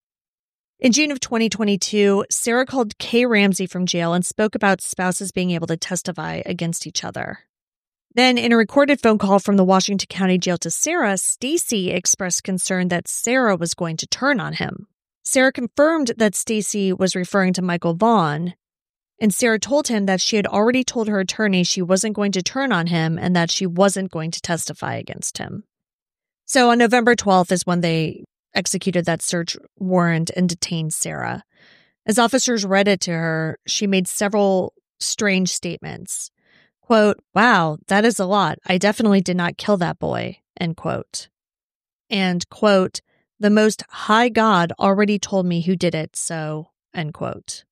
In June of twenty twenty-two, Sarah called Kay Ramsey from jail and spoke about spouses being able to testify against each other. Then, in a recorded phone call from the Washington County Jail to Sarah, Stacy expressed concern that Sarah was going to turn on him. Sarah confirmed that Stacy was referring to Michael Vaughn, and Sarah told him that she had already told her attorney she wasn't going to turn on him and that she wasn't going to testify against him. So on November twelfth is when they executed that search warrant and detained Sarah. As officers read it to her, she made several strange statements. Quote, "Wow, that is a lot. I definitely did not kill that boy," end quote. And, quote, "The Most High God already told me who did it, so," end quote.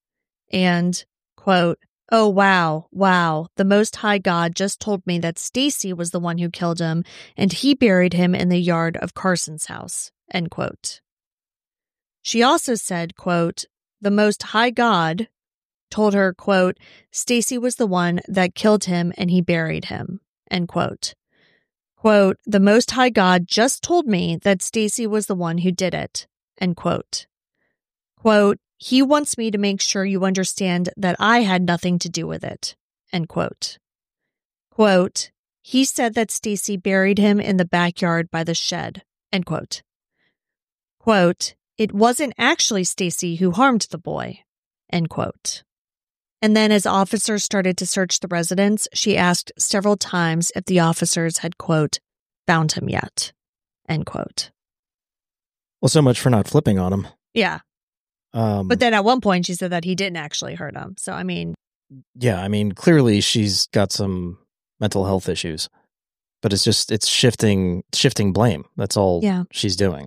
And, quote, "Oh, wow, wow, the Most High God just told me that Stacy was the one who killed him, and he buried him in the yard of Carson's house," end quote. She also said, quote, "The Most High God told her, quote, Stacy was the one that killed him and he buried him," end quote. Quote, "The Most High God just told me that Stacy was the one who did it," end quote. Quote, "He wants me to make sure you understand that I had nothing to do with it," end quote. Quote, "He said that Stacy buried him in the backyard by the shed," end quote. Quote, "It wasn't actually Stacy who harmed the boy," end quote. And then as officers started to search the residence, she asked several times if the officers had, quote, "found him yet," end quote. Well, so much for not flipping on him. Yeah. Um, But then at one point she said that he didn't actually hurt him. So, I mean. Yeah, I mean, clearly she's got some mental health issues. But it's just, it's shifting, shifting blame. That's all yeah. she's doing.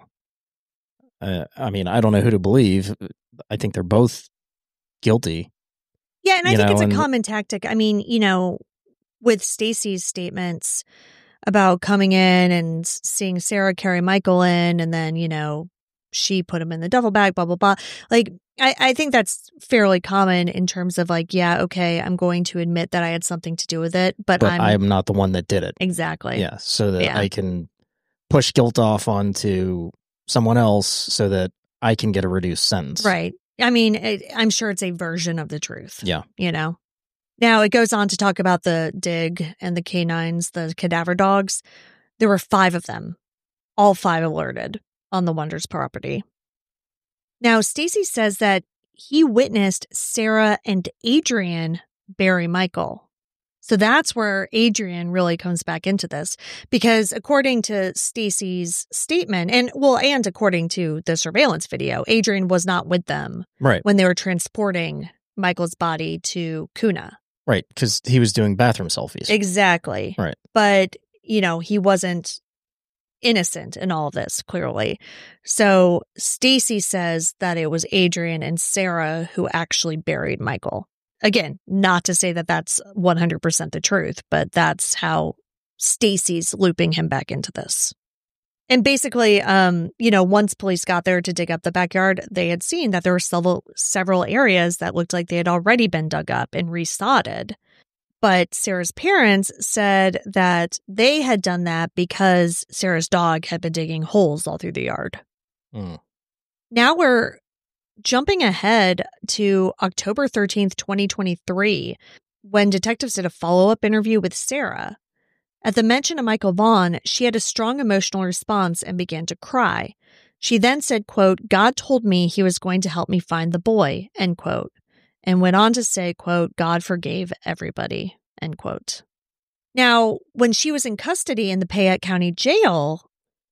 Uh, I mean, I don't know who to believe. I think they're both guilty. Yeah, and I you think know, it's a and, common tactic. I mean, you know, with Stacy's statements about coming in and seeing Sarah carry Michael in, and then, you know, she put him in the duffel bag, blah, blah, blah. Like, I, I think that's fairly common in terms of like, yeah, okay, I'm going to admit that I had something to do with it, but, but I'm, I'm not the one that did it. Exactly. Yeah, so that yeah. I can push guilt off onto someone else so that I can get a reduced sentence. Right. I mean, it, I'm sure it's a version of the truth. Yeah. You know? Now, it goes on to talk about the dig and the canines, the cadaver dogs. There were five of them, all five alerted on the Wonders property. Now, Stacy says that he witnessed Sarah and Adrian bury Michael. So that's where Adrian really comes back into this, because according to Stacy's statement, and well, and according to the surveillance video, Adrian was not with them right. when they were transporting Michael's body to Kuna. Right, because he was doing bathroom selfies. Exactly. Right. But, you know, he wasn't innocent in all of this, clearly. So Stacy says that it was Adrian and Sarah who actually buried Michael. Again, not to say that that's one hundred percent the truth, but that's how Stacy's looping him back into this. And basically, um, you know, once police got there to dig up the backyard, they had seen that there were several several areas that looked like they had already been dug up and resodded. But Sarah's parents said that they had done that because Sarah's dog had been digging holes all through the yard. Mm. Now we're jumping ahead to October thirteenth, twenty twenty-three, when detectives did a follow-up interview with Sarah. At the mention of Michael Vaughn, she had a strong emotional response and began to cry. She then said, quote, "God told me he was going to help me find the boy," end quote, and went on to say, quote, "God forgave everybody," end quote. Now, when she was in custody in the Payette County Jail,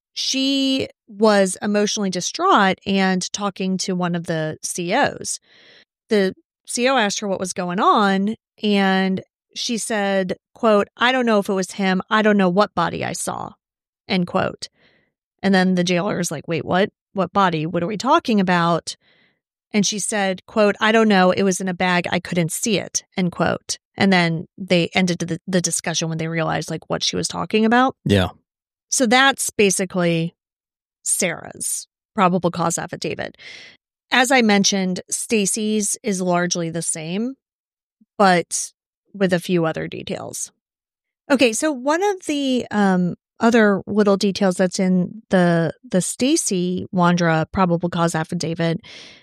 she was emotionally distraught and talking to one of the C Os. The C O asked her what was going on, and she said, quote, "I don't know if it was him. I don't know what body I saw," end quote. And then the jailer is like, wait, what? What body? What are we talking about? And she said, quote, I don't know. It was in a bag. I couldn't see it, end quote. And then they ended the, the discussion when they realized like what she was talking about. Yeah. So that's basically Sarah's probable cause affidavit. As I mentioned, Stacy's is largely the same, but with a few other details. Okay, so one of the um, other little details that's in the the Stacy Wandra probable cause affidavit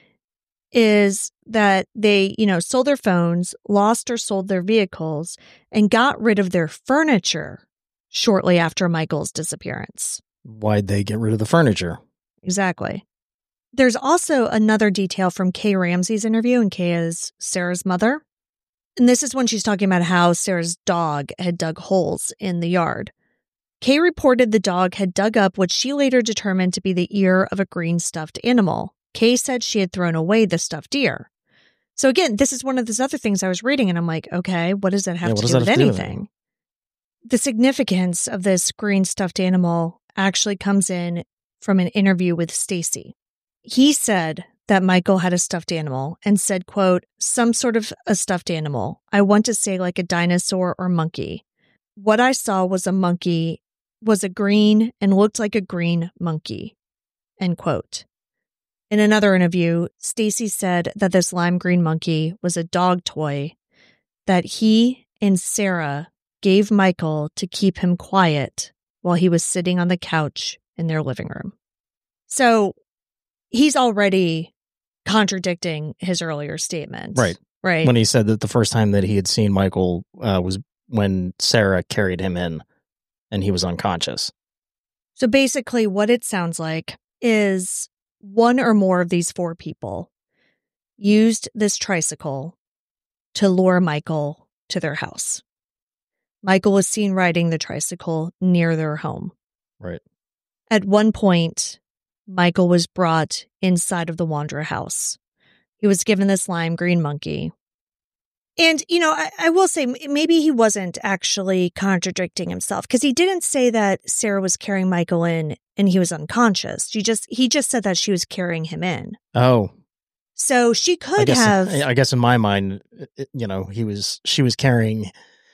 is that they, you know, sold their phones, lost or sold their vehicles, and got rid of their furniture shortly after Michael's disappearance. Why'd they get rid of the furniture? Exactly. There's also another detail from Kay Ramsey's interview, and Kay is Sarah's mother. And this is when she's talking about how Sarah's dog had dug holes in the yard. Kay reported the dog had dug up what she later determined to be the ear of a green stuffed animal. Kay said she had thrown away the stuffed ear. So again, this is one of those other things I was reading, and I'm like, okay, what does that have Yeah, to what do does with that have to do with anything? The significance of this green stuffed animal actually comes in from an interview with Stacy. He said that Michael had a stuffed animal and said, quote, some sort of a stuffed animal. I want to say like a dinosaur or monkey. What I saw was a monkey, was a green and looked like a green monkey, end quote. In another interview, Stacy said that this lime green monkey was a dog toy that he and Sarah gave Michael to keep him quiet while he was sitting on the couch in their living room. So he's already contradicting his earlier statement. Right. Right. When he said that the first time that he had seen Michael uh, was when Sarah carried him in and he was unconscious. So basically what it sounds like is one or more of these four people used this tricycle to lure Michael to their house. Michael was seen riding the tricycle near their home. Right. At one point, Michael was brought inside of the Wandra house. He was given this lime green monkey. And, you know, I, I will say maybe he wasn't actually contradicting himself because he didn't say that Sarah was carrying Michael in and he was unconscious. She just he just said that she was carrying him in. Oh. So she could I guess, have. I guess in my mind, it, you know, he was she was carrying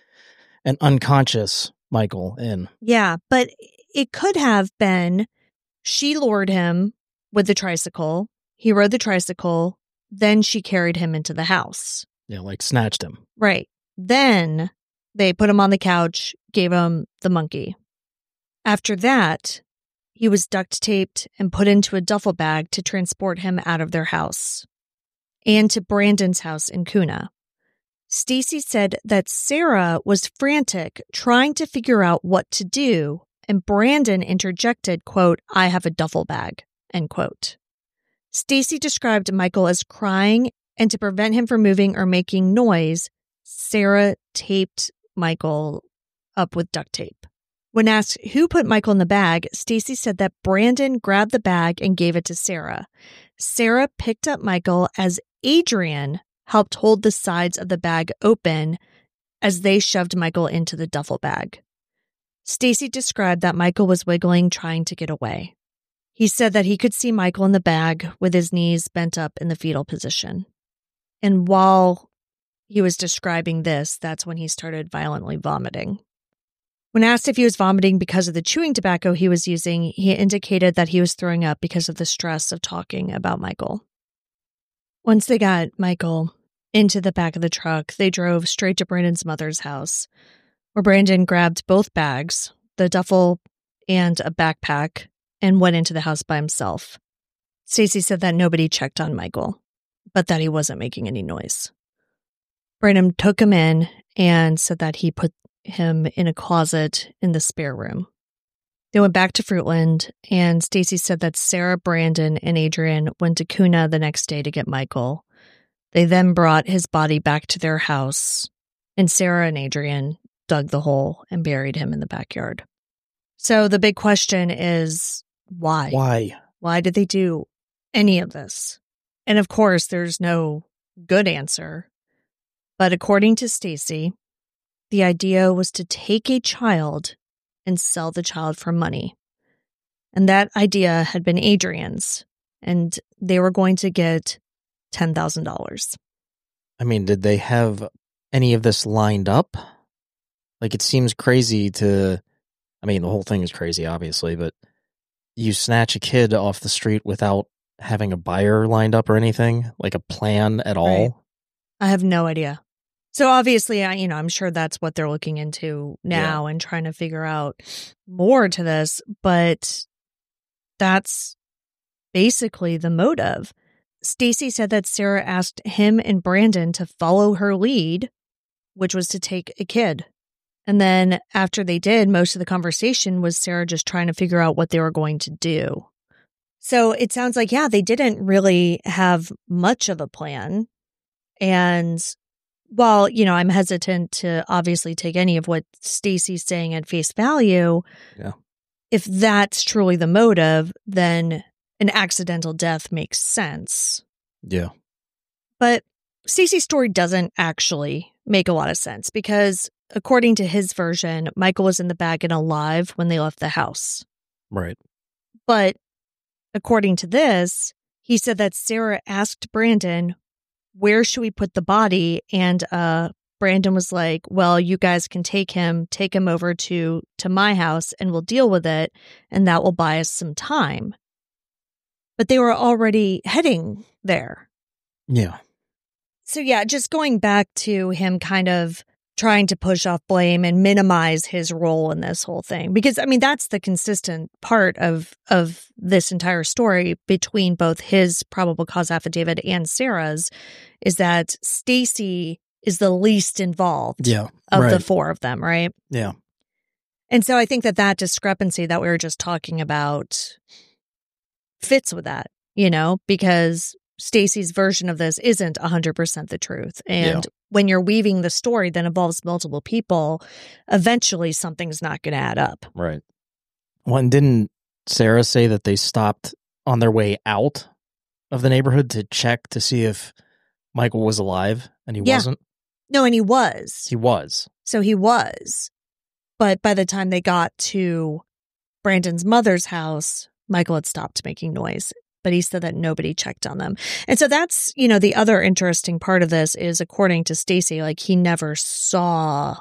an unconscious Michael in. Yeah, but it could have been she lured him with the tricycle. He rode the tricycle. Then she carried him into the house. Yeah, like snatched him. Right. Then they put him on the couch, gave him the monkey. After that, he was duct taped and put into a duffel bag to transport him out of their house and to Brandon's house in Kuna. Stacy said that Sarah was frantic trying to figure out what to do, and Brandon interjected, quote, I have a duffel bag, end quote. Stacy described Michael as crying, and to prevent him from moving or making noise, Sarah taped Michael up with duct tape. When asked who put Michael in the bag, Stacy said that Brandon grabbed the bag and gave it to Sarah. Sarah picked up Michael as Adrian helped hold the sides of the bag open as they shoved Michael into the duffel bag. Stacy described that Michael was wiggling, trying to get away. He said that he could see Michael in the bag with his knees bent up in the fetal position. And while he was describing this, that's when he started violently vomiting. When asked if he was vomiting because of the chewing tobacco he was using, he indicated that he was throwing up because of the stress of talking about Michael. Once they got Michael into the back of the truck, they drove straight to Brandon's mother's house, where Brandon grabbed both bags, the duffel and a backpack, and went into the house by himself. Stacy said that nobody checked on Michael, but that he wasn't making any noise. Brandon took him in and said that he put him in a closet in the spare room. They went back to Fruitland, and Stacy said that Sarah, Brandon, and Adrian went to Kuna the next day to get Michael. They then brought his body back to their house, and Sarah and Adrian dug the hole and buried him in the backyard. So the big question is, why? Why? Why did they do any of this? And of course, there's no good answer. But according to Stacy, the idea was to take a child and sell the child for money. And that idea had been Adrian's, and they were going to get ten thousand dollars. I mean, did they have any of this lined up? Like, it seems crazy to, I mean, the whole thing is crazy, obviously, but you snatch a kid off the street without having a buyer lined up or anything, like a plan at all? Right. I have no idea. So obviously, I, you know, I'm sure that's what they're looking into now Yeah. and trying to figure out more to this, but that's basically the motive. Stacy said that Sarah asked him and Brandon to follow her lead, which was to take a kid. And then after they did, most of the conversation was Sarah just trying to figure out what they were going to do. So it sounds like, yeah, they didn't really have much of a plan. And while, you know, I'm hesitant to obviously take any of what Stacy's saying at face value, Yeah. if that's truly the motive, then an accidental death makes sense. Yeah. But Stacy's story doesn't actually make a lot of sense because according to his version, Michael was in the bag and alive when they left the house. Right. But according to this, he said that Sarah asked Brandon, where should we put the body? And uh, Brandon was like, well, you guys can take him, take him over to, to my house and we'll deal with it. And that will buy us some time. But they were already heading there. Yeah. So yeah, just going back to him kind of trying to push off blame and minimize his role in this whole thing. Because, I mean, that's the consistent part of of this entire story between both his probable cause affidavit and Sarah's, is that Stacy is the least involved Yeah. of right. the four of them, right? Yeah. And so I think that that discrepancy that we were just talking about fits with that, you know, because Stacy's version of this isn't one hundred percent the truth. And Yeah. when you're weaving the story that involves multiple people, eventually something's not going to add up. Right. Well, and didn't Sarah say that they stopped on their way out of the neighborhood to check to see if Michael was alive, and he Yeah. wasn't? No, and he was. He was. So he was. But by the time they got to Brandon's mother's house, Michael had stopped making noise. But he said that nobody checked on them. And so that's, you know, the other interesting part of this is, according to Stacy, like, he never saw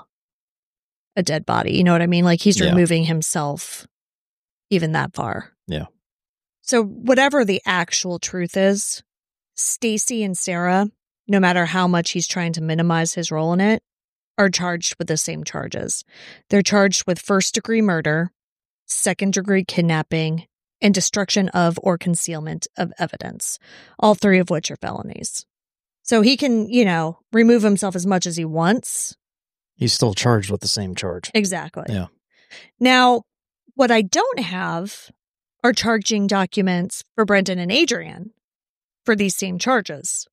a dead body. You know what I mean? Like, he's Yeah. removing himself even that far. Yeah. So whatever the actual truth is, Stacy and Sarah, no matter how much he's trying to minimize his role in it, are charged with the same charges. They're charged with first-degree murder, second-degree kidnapping, and destruction of or concealment of evidence, all three of which are felonies. So he can, you know, remove himself as much as he wants. He's still charged with the same charge. Exactly. Yeah. Now, what I don't have are charging documents for Brendan and Adrian for these same charges.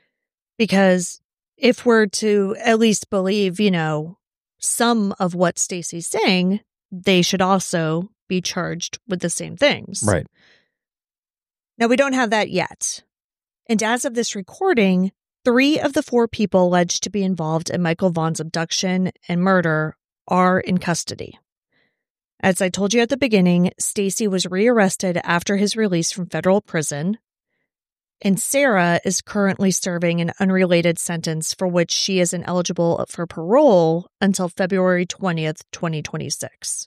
Because if we're to at least believe, you know, some of what Stacy's saying, they should also be charged with the same things. Right. Now, we don't have that yet. And as of this recording, three of the four people alleged to be involved in Michael Vaughn's abduction and murder are in custody. As I told you at the beginning, Stacy was rearrested after his release from federal prison, and Sarah is currently serving an unrelated sentence for which she is ineligible for parole until February twentieth, twenty twenty-six.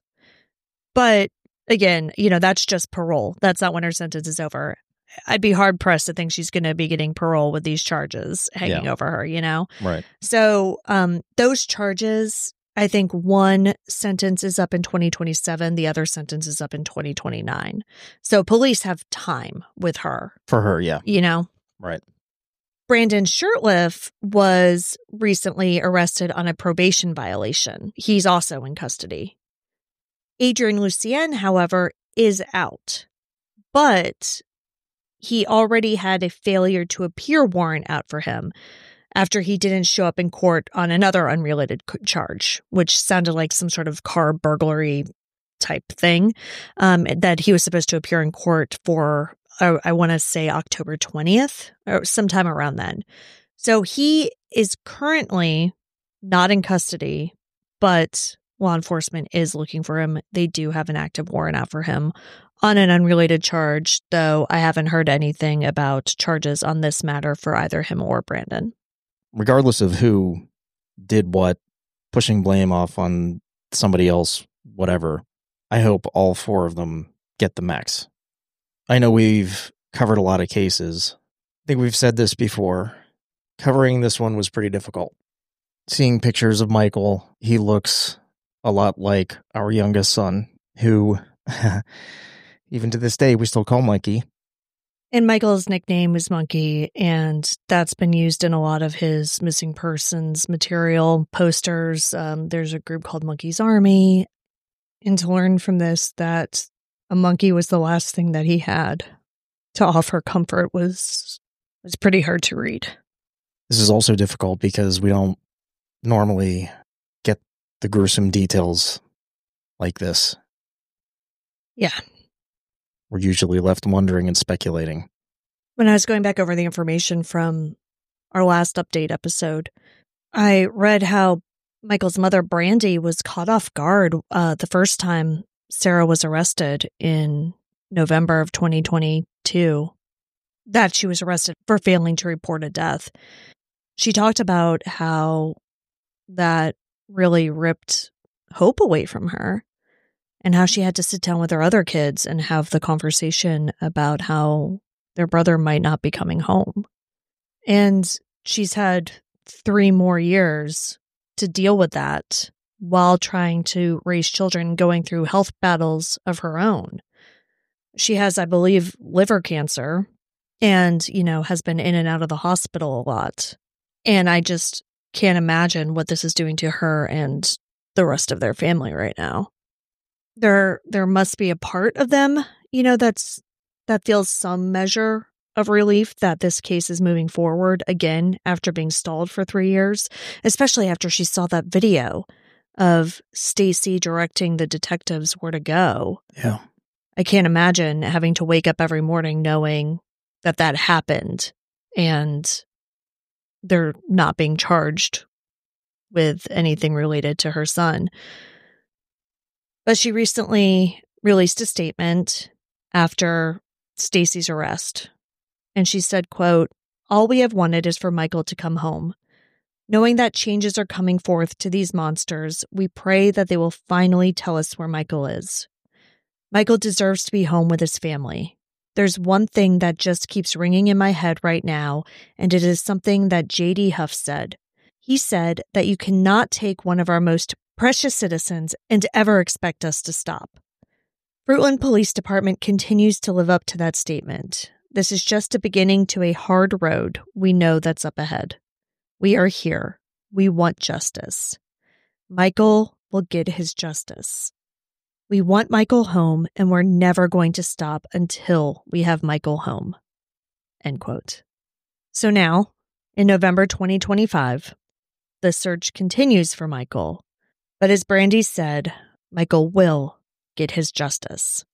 But again, you know, that's just parole. That's not when her sentence is over. I'd be hard pressed to think she's going to be getting parole with these charges hanging Yeah. over her, you know? Right. So um, those charges, I think one sentence is up in twenty twenty-seven. The other sentence is up in twenty twenty-nine. So police have time with her, For her, yeah. you know? Right. Brandon Shurtleff was recently arrested on a probation violation. He's also in custody. Adrian Lucien, however, is out, but he already had a failure to appear warrant out for him after he didn't show up in court on another unrelated c- charge, which sounded like some sort of car burglary type thing, um, that he was supposed to appear in court for, uh, I want to say October twentieth or sometime around then. So he is currently not in custody, but law enforcement is looking for him. They do have an active warrant out for him On an unrelated charge, though, I haven't heard anything about charges on this matter for either him or Brandon. Regardless of who did what, pushing blame off on somebody else, whatever, I hope all four of them get the max. I know we've covered a lot of cases. I think we've said this before. Covering this one was pretty difficult. Seeing pictures of Michael, he looks a lot like our youngest son, who, even to this day, we still call Monkey. And Michael's nickname is Monkey, and that's been used in a lot of his missing persons material, posters. Um, there's a group called Monkey's Army. And to learn from this that a monkey was the last thing that he had to offer comfort was was pretty hard to read. This is also difficult because we don't normally get the gruesome details like this. Yeah. We're usually left wondering and speculating. When I was going back over the information from our last update episode, I read how Michael's mother, Brandy, was caught off guard uh, the first time Sarah was arrested in November of twenty twenty-two, that she was arrested for failing to report a death. She talked about how that really ripped hope away from her and how she had to sit down with her other kids and have the conversation about how their brother might not be coming home. And she's had three more years to deal with that while trying to raise children, going through health battles of her own. She has, I believe, liver cancer and, you know, has been in and out of the hospital a lot. And I just can't imagine what this is doing to her and the rest of their family right now. There, there must be a part of them, you know, that's that feels some measure of relief that this case is moving forward again after being stalled for three years, especially after she saw that video of Stacy directing the detectives where to go. Yeah. I can't imagine having to wake up every morning knowing that that happened and they're not being charged with anything related to her son. But she recently released a statement after Stacy's arrest. And she said, quote, "All we have wanted is for Michael to come home. Knowing that changes are coming forth to these monsters, we pray that they will finally tell us where Michael is. Michael deserves to be home with his family. There's one thing that just keeps ringing in my head right now, and it is something that J D Huff said. He said that you cannot take one of our most precious citizens and ever expect us to stop." Fruitland Police Department continues to live up to that statement. This is just a beginning to a hard road we know that's up ahead. We are here. We want justice. Michael will get his justice. We want Michael home, and we're never going to stop until we have Michael home. End quote. So now, in November twenty twenty-five, the search continues for Michael. But as Brandy said, Michael will get his justice.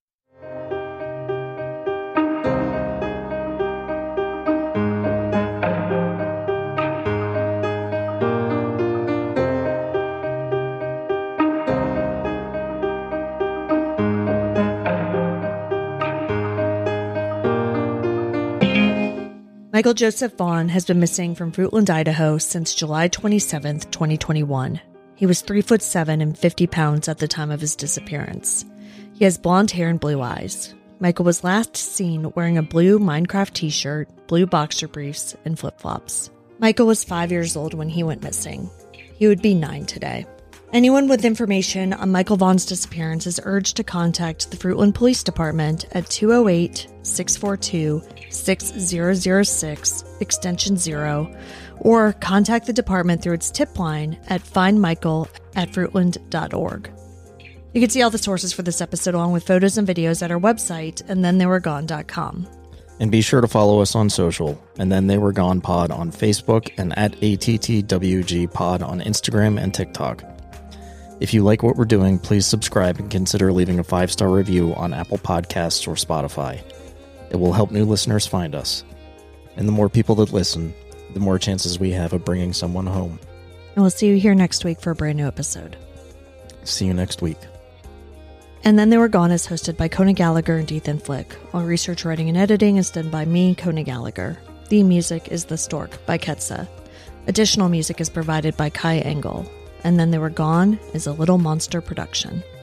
Michael Joseph Vaughn has been missing from Fruitland, Idaho since July twenty-seventh, twenty twenty-one. He was three foot seven and fifty pounds at the time of his disappearance. He has blonde hair and blue eyes. Michael was last seen wearing a blue Minecraft t-shirt, blue boxer briefs, and flip-flops. Michael was five years old when he went missing. He would be nine today. Anyone with information on Michael Vaughn's disappearance is urged to contact the Fruitland Police Department at two oh eight, six four two, six zero zero six, extension zero, or contact the department through its tip line at find michael at fruitland dot org. You can see all the sources for this episode along with photos and videos at our website, and then they were gone dot com. And be sure to follow us on social, and then they were gone pod on Facebook and at A T T W G pod on Instagram and TikTok. If you like what we're doing, please subscribe and consider leaving a five-star review on Apple Podcasts or Spotify. It will help new listeners find us. And the more people that listen, the more chances we have of bringing someone home. And we'll see you here next week for a brand new episode. See you next week. And Then They Were Gone is hosted by Kona Gallagher and Ethan Flick. All research, writing, and editing is done by me, Kona Gallagher. The music is The Stork by Ketsa. Additional music is provided by Kai Engel. And Then They Were Gone is a Little Monster production.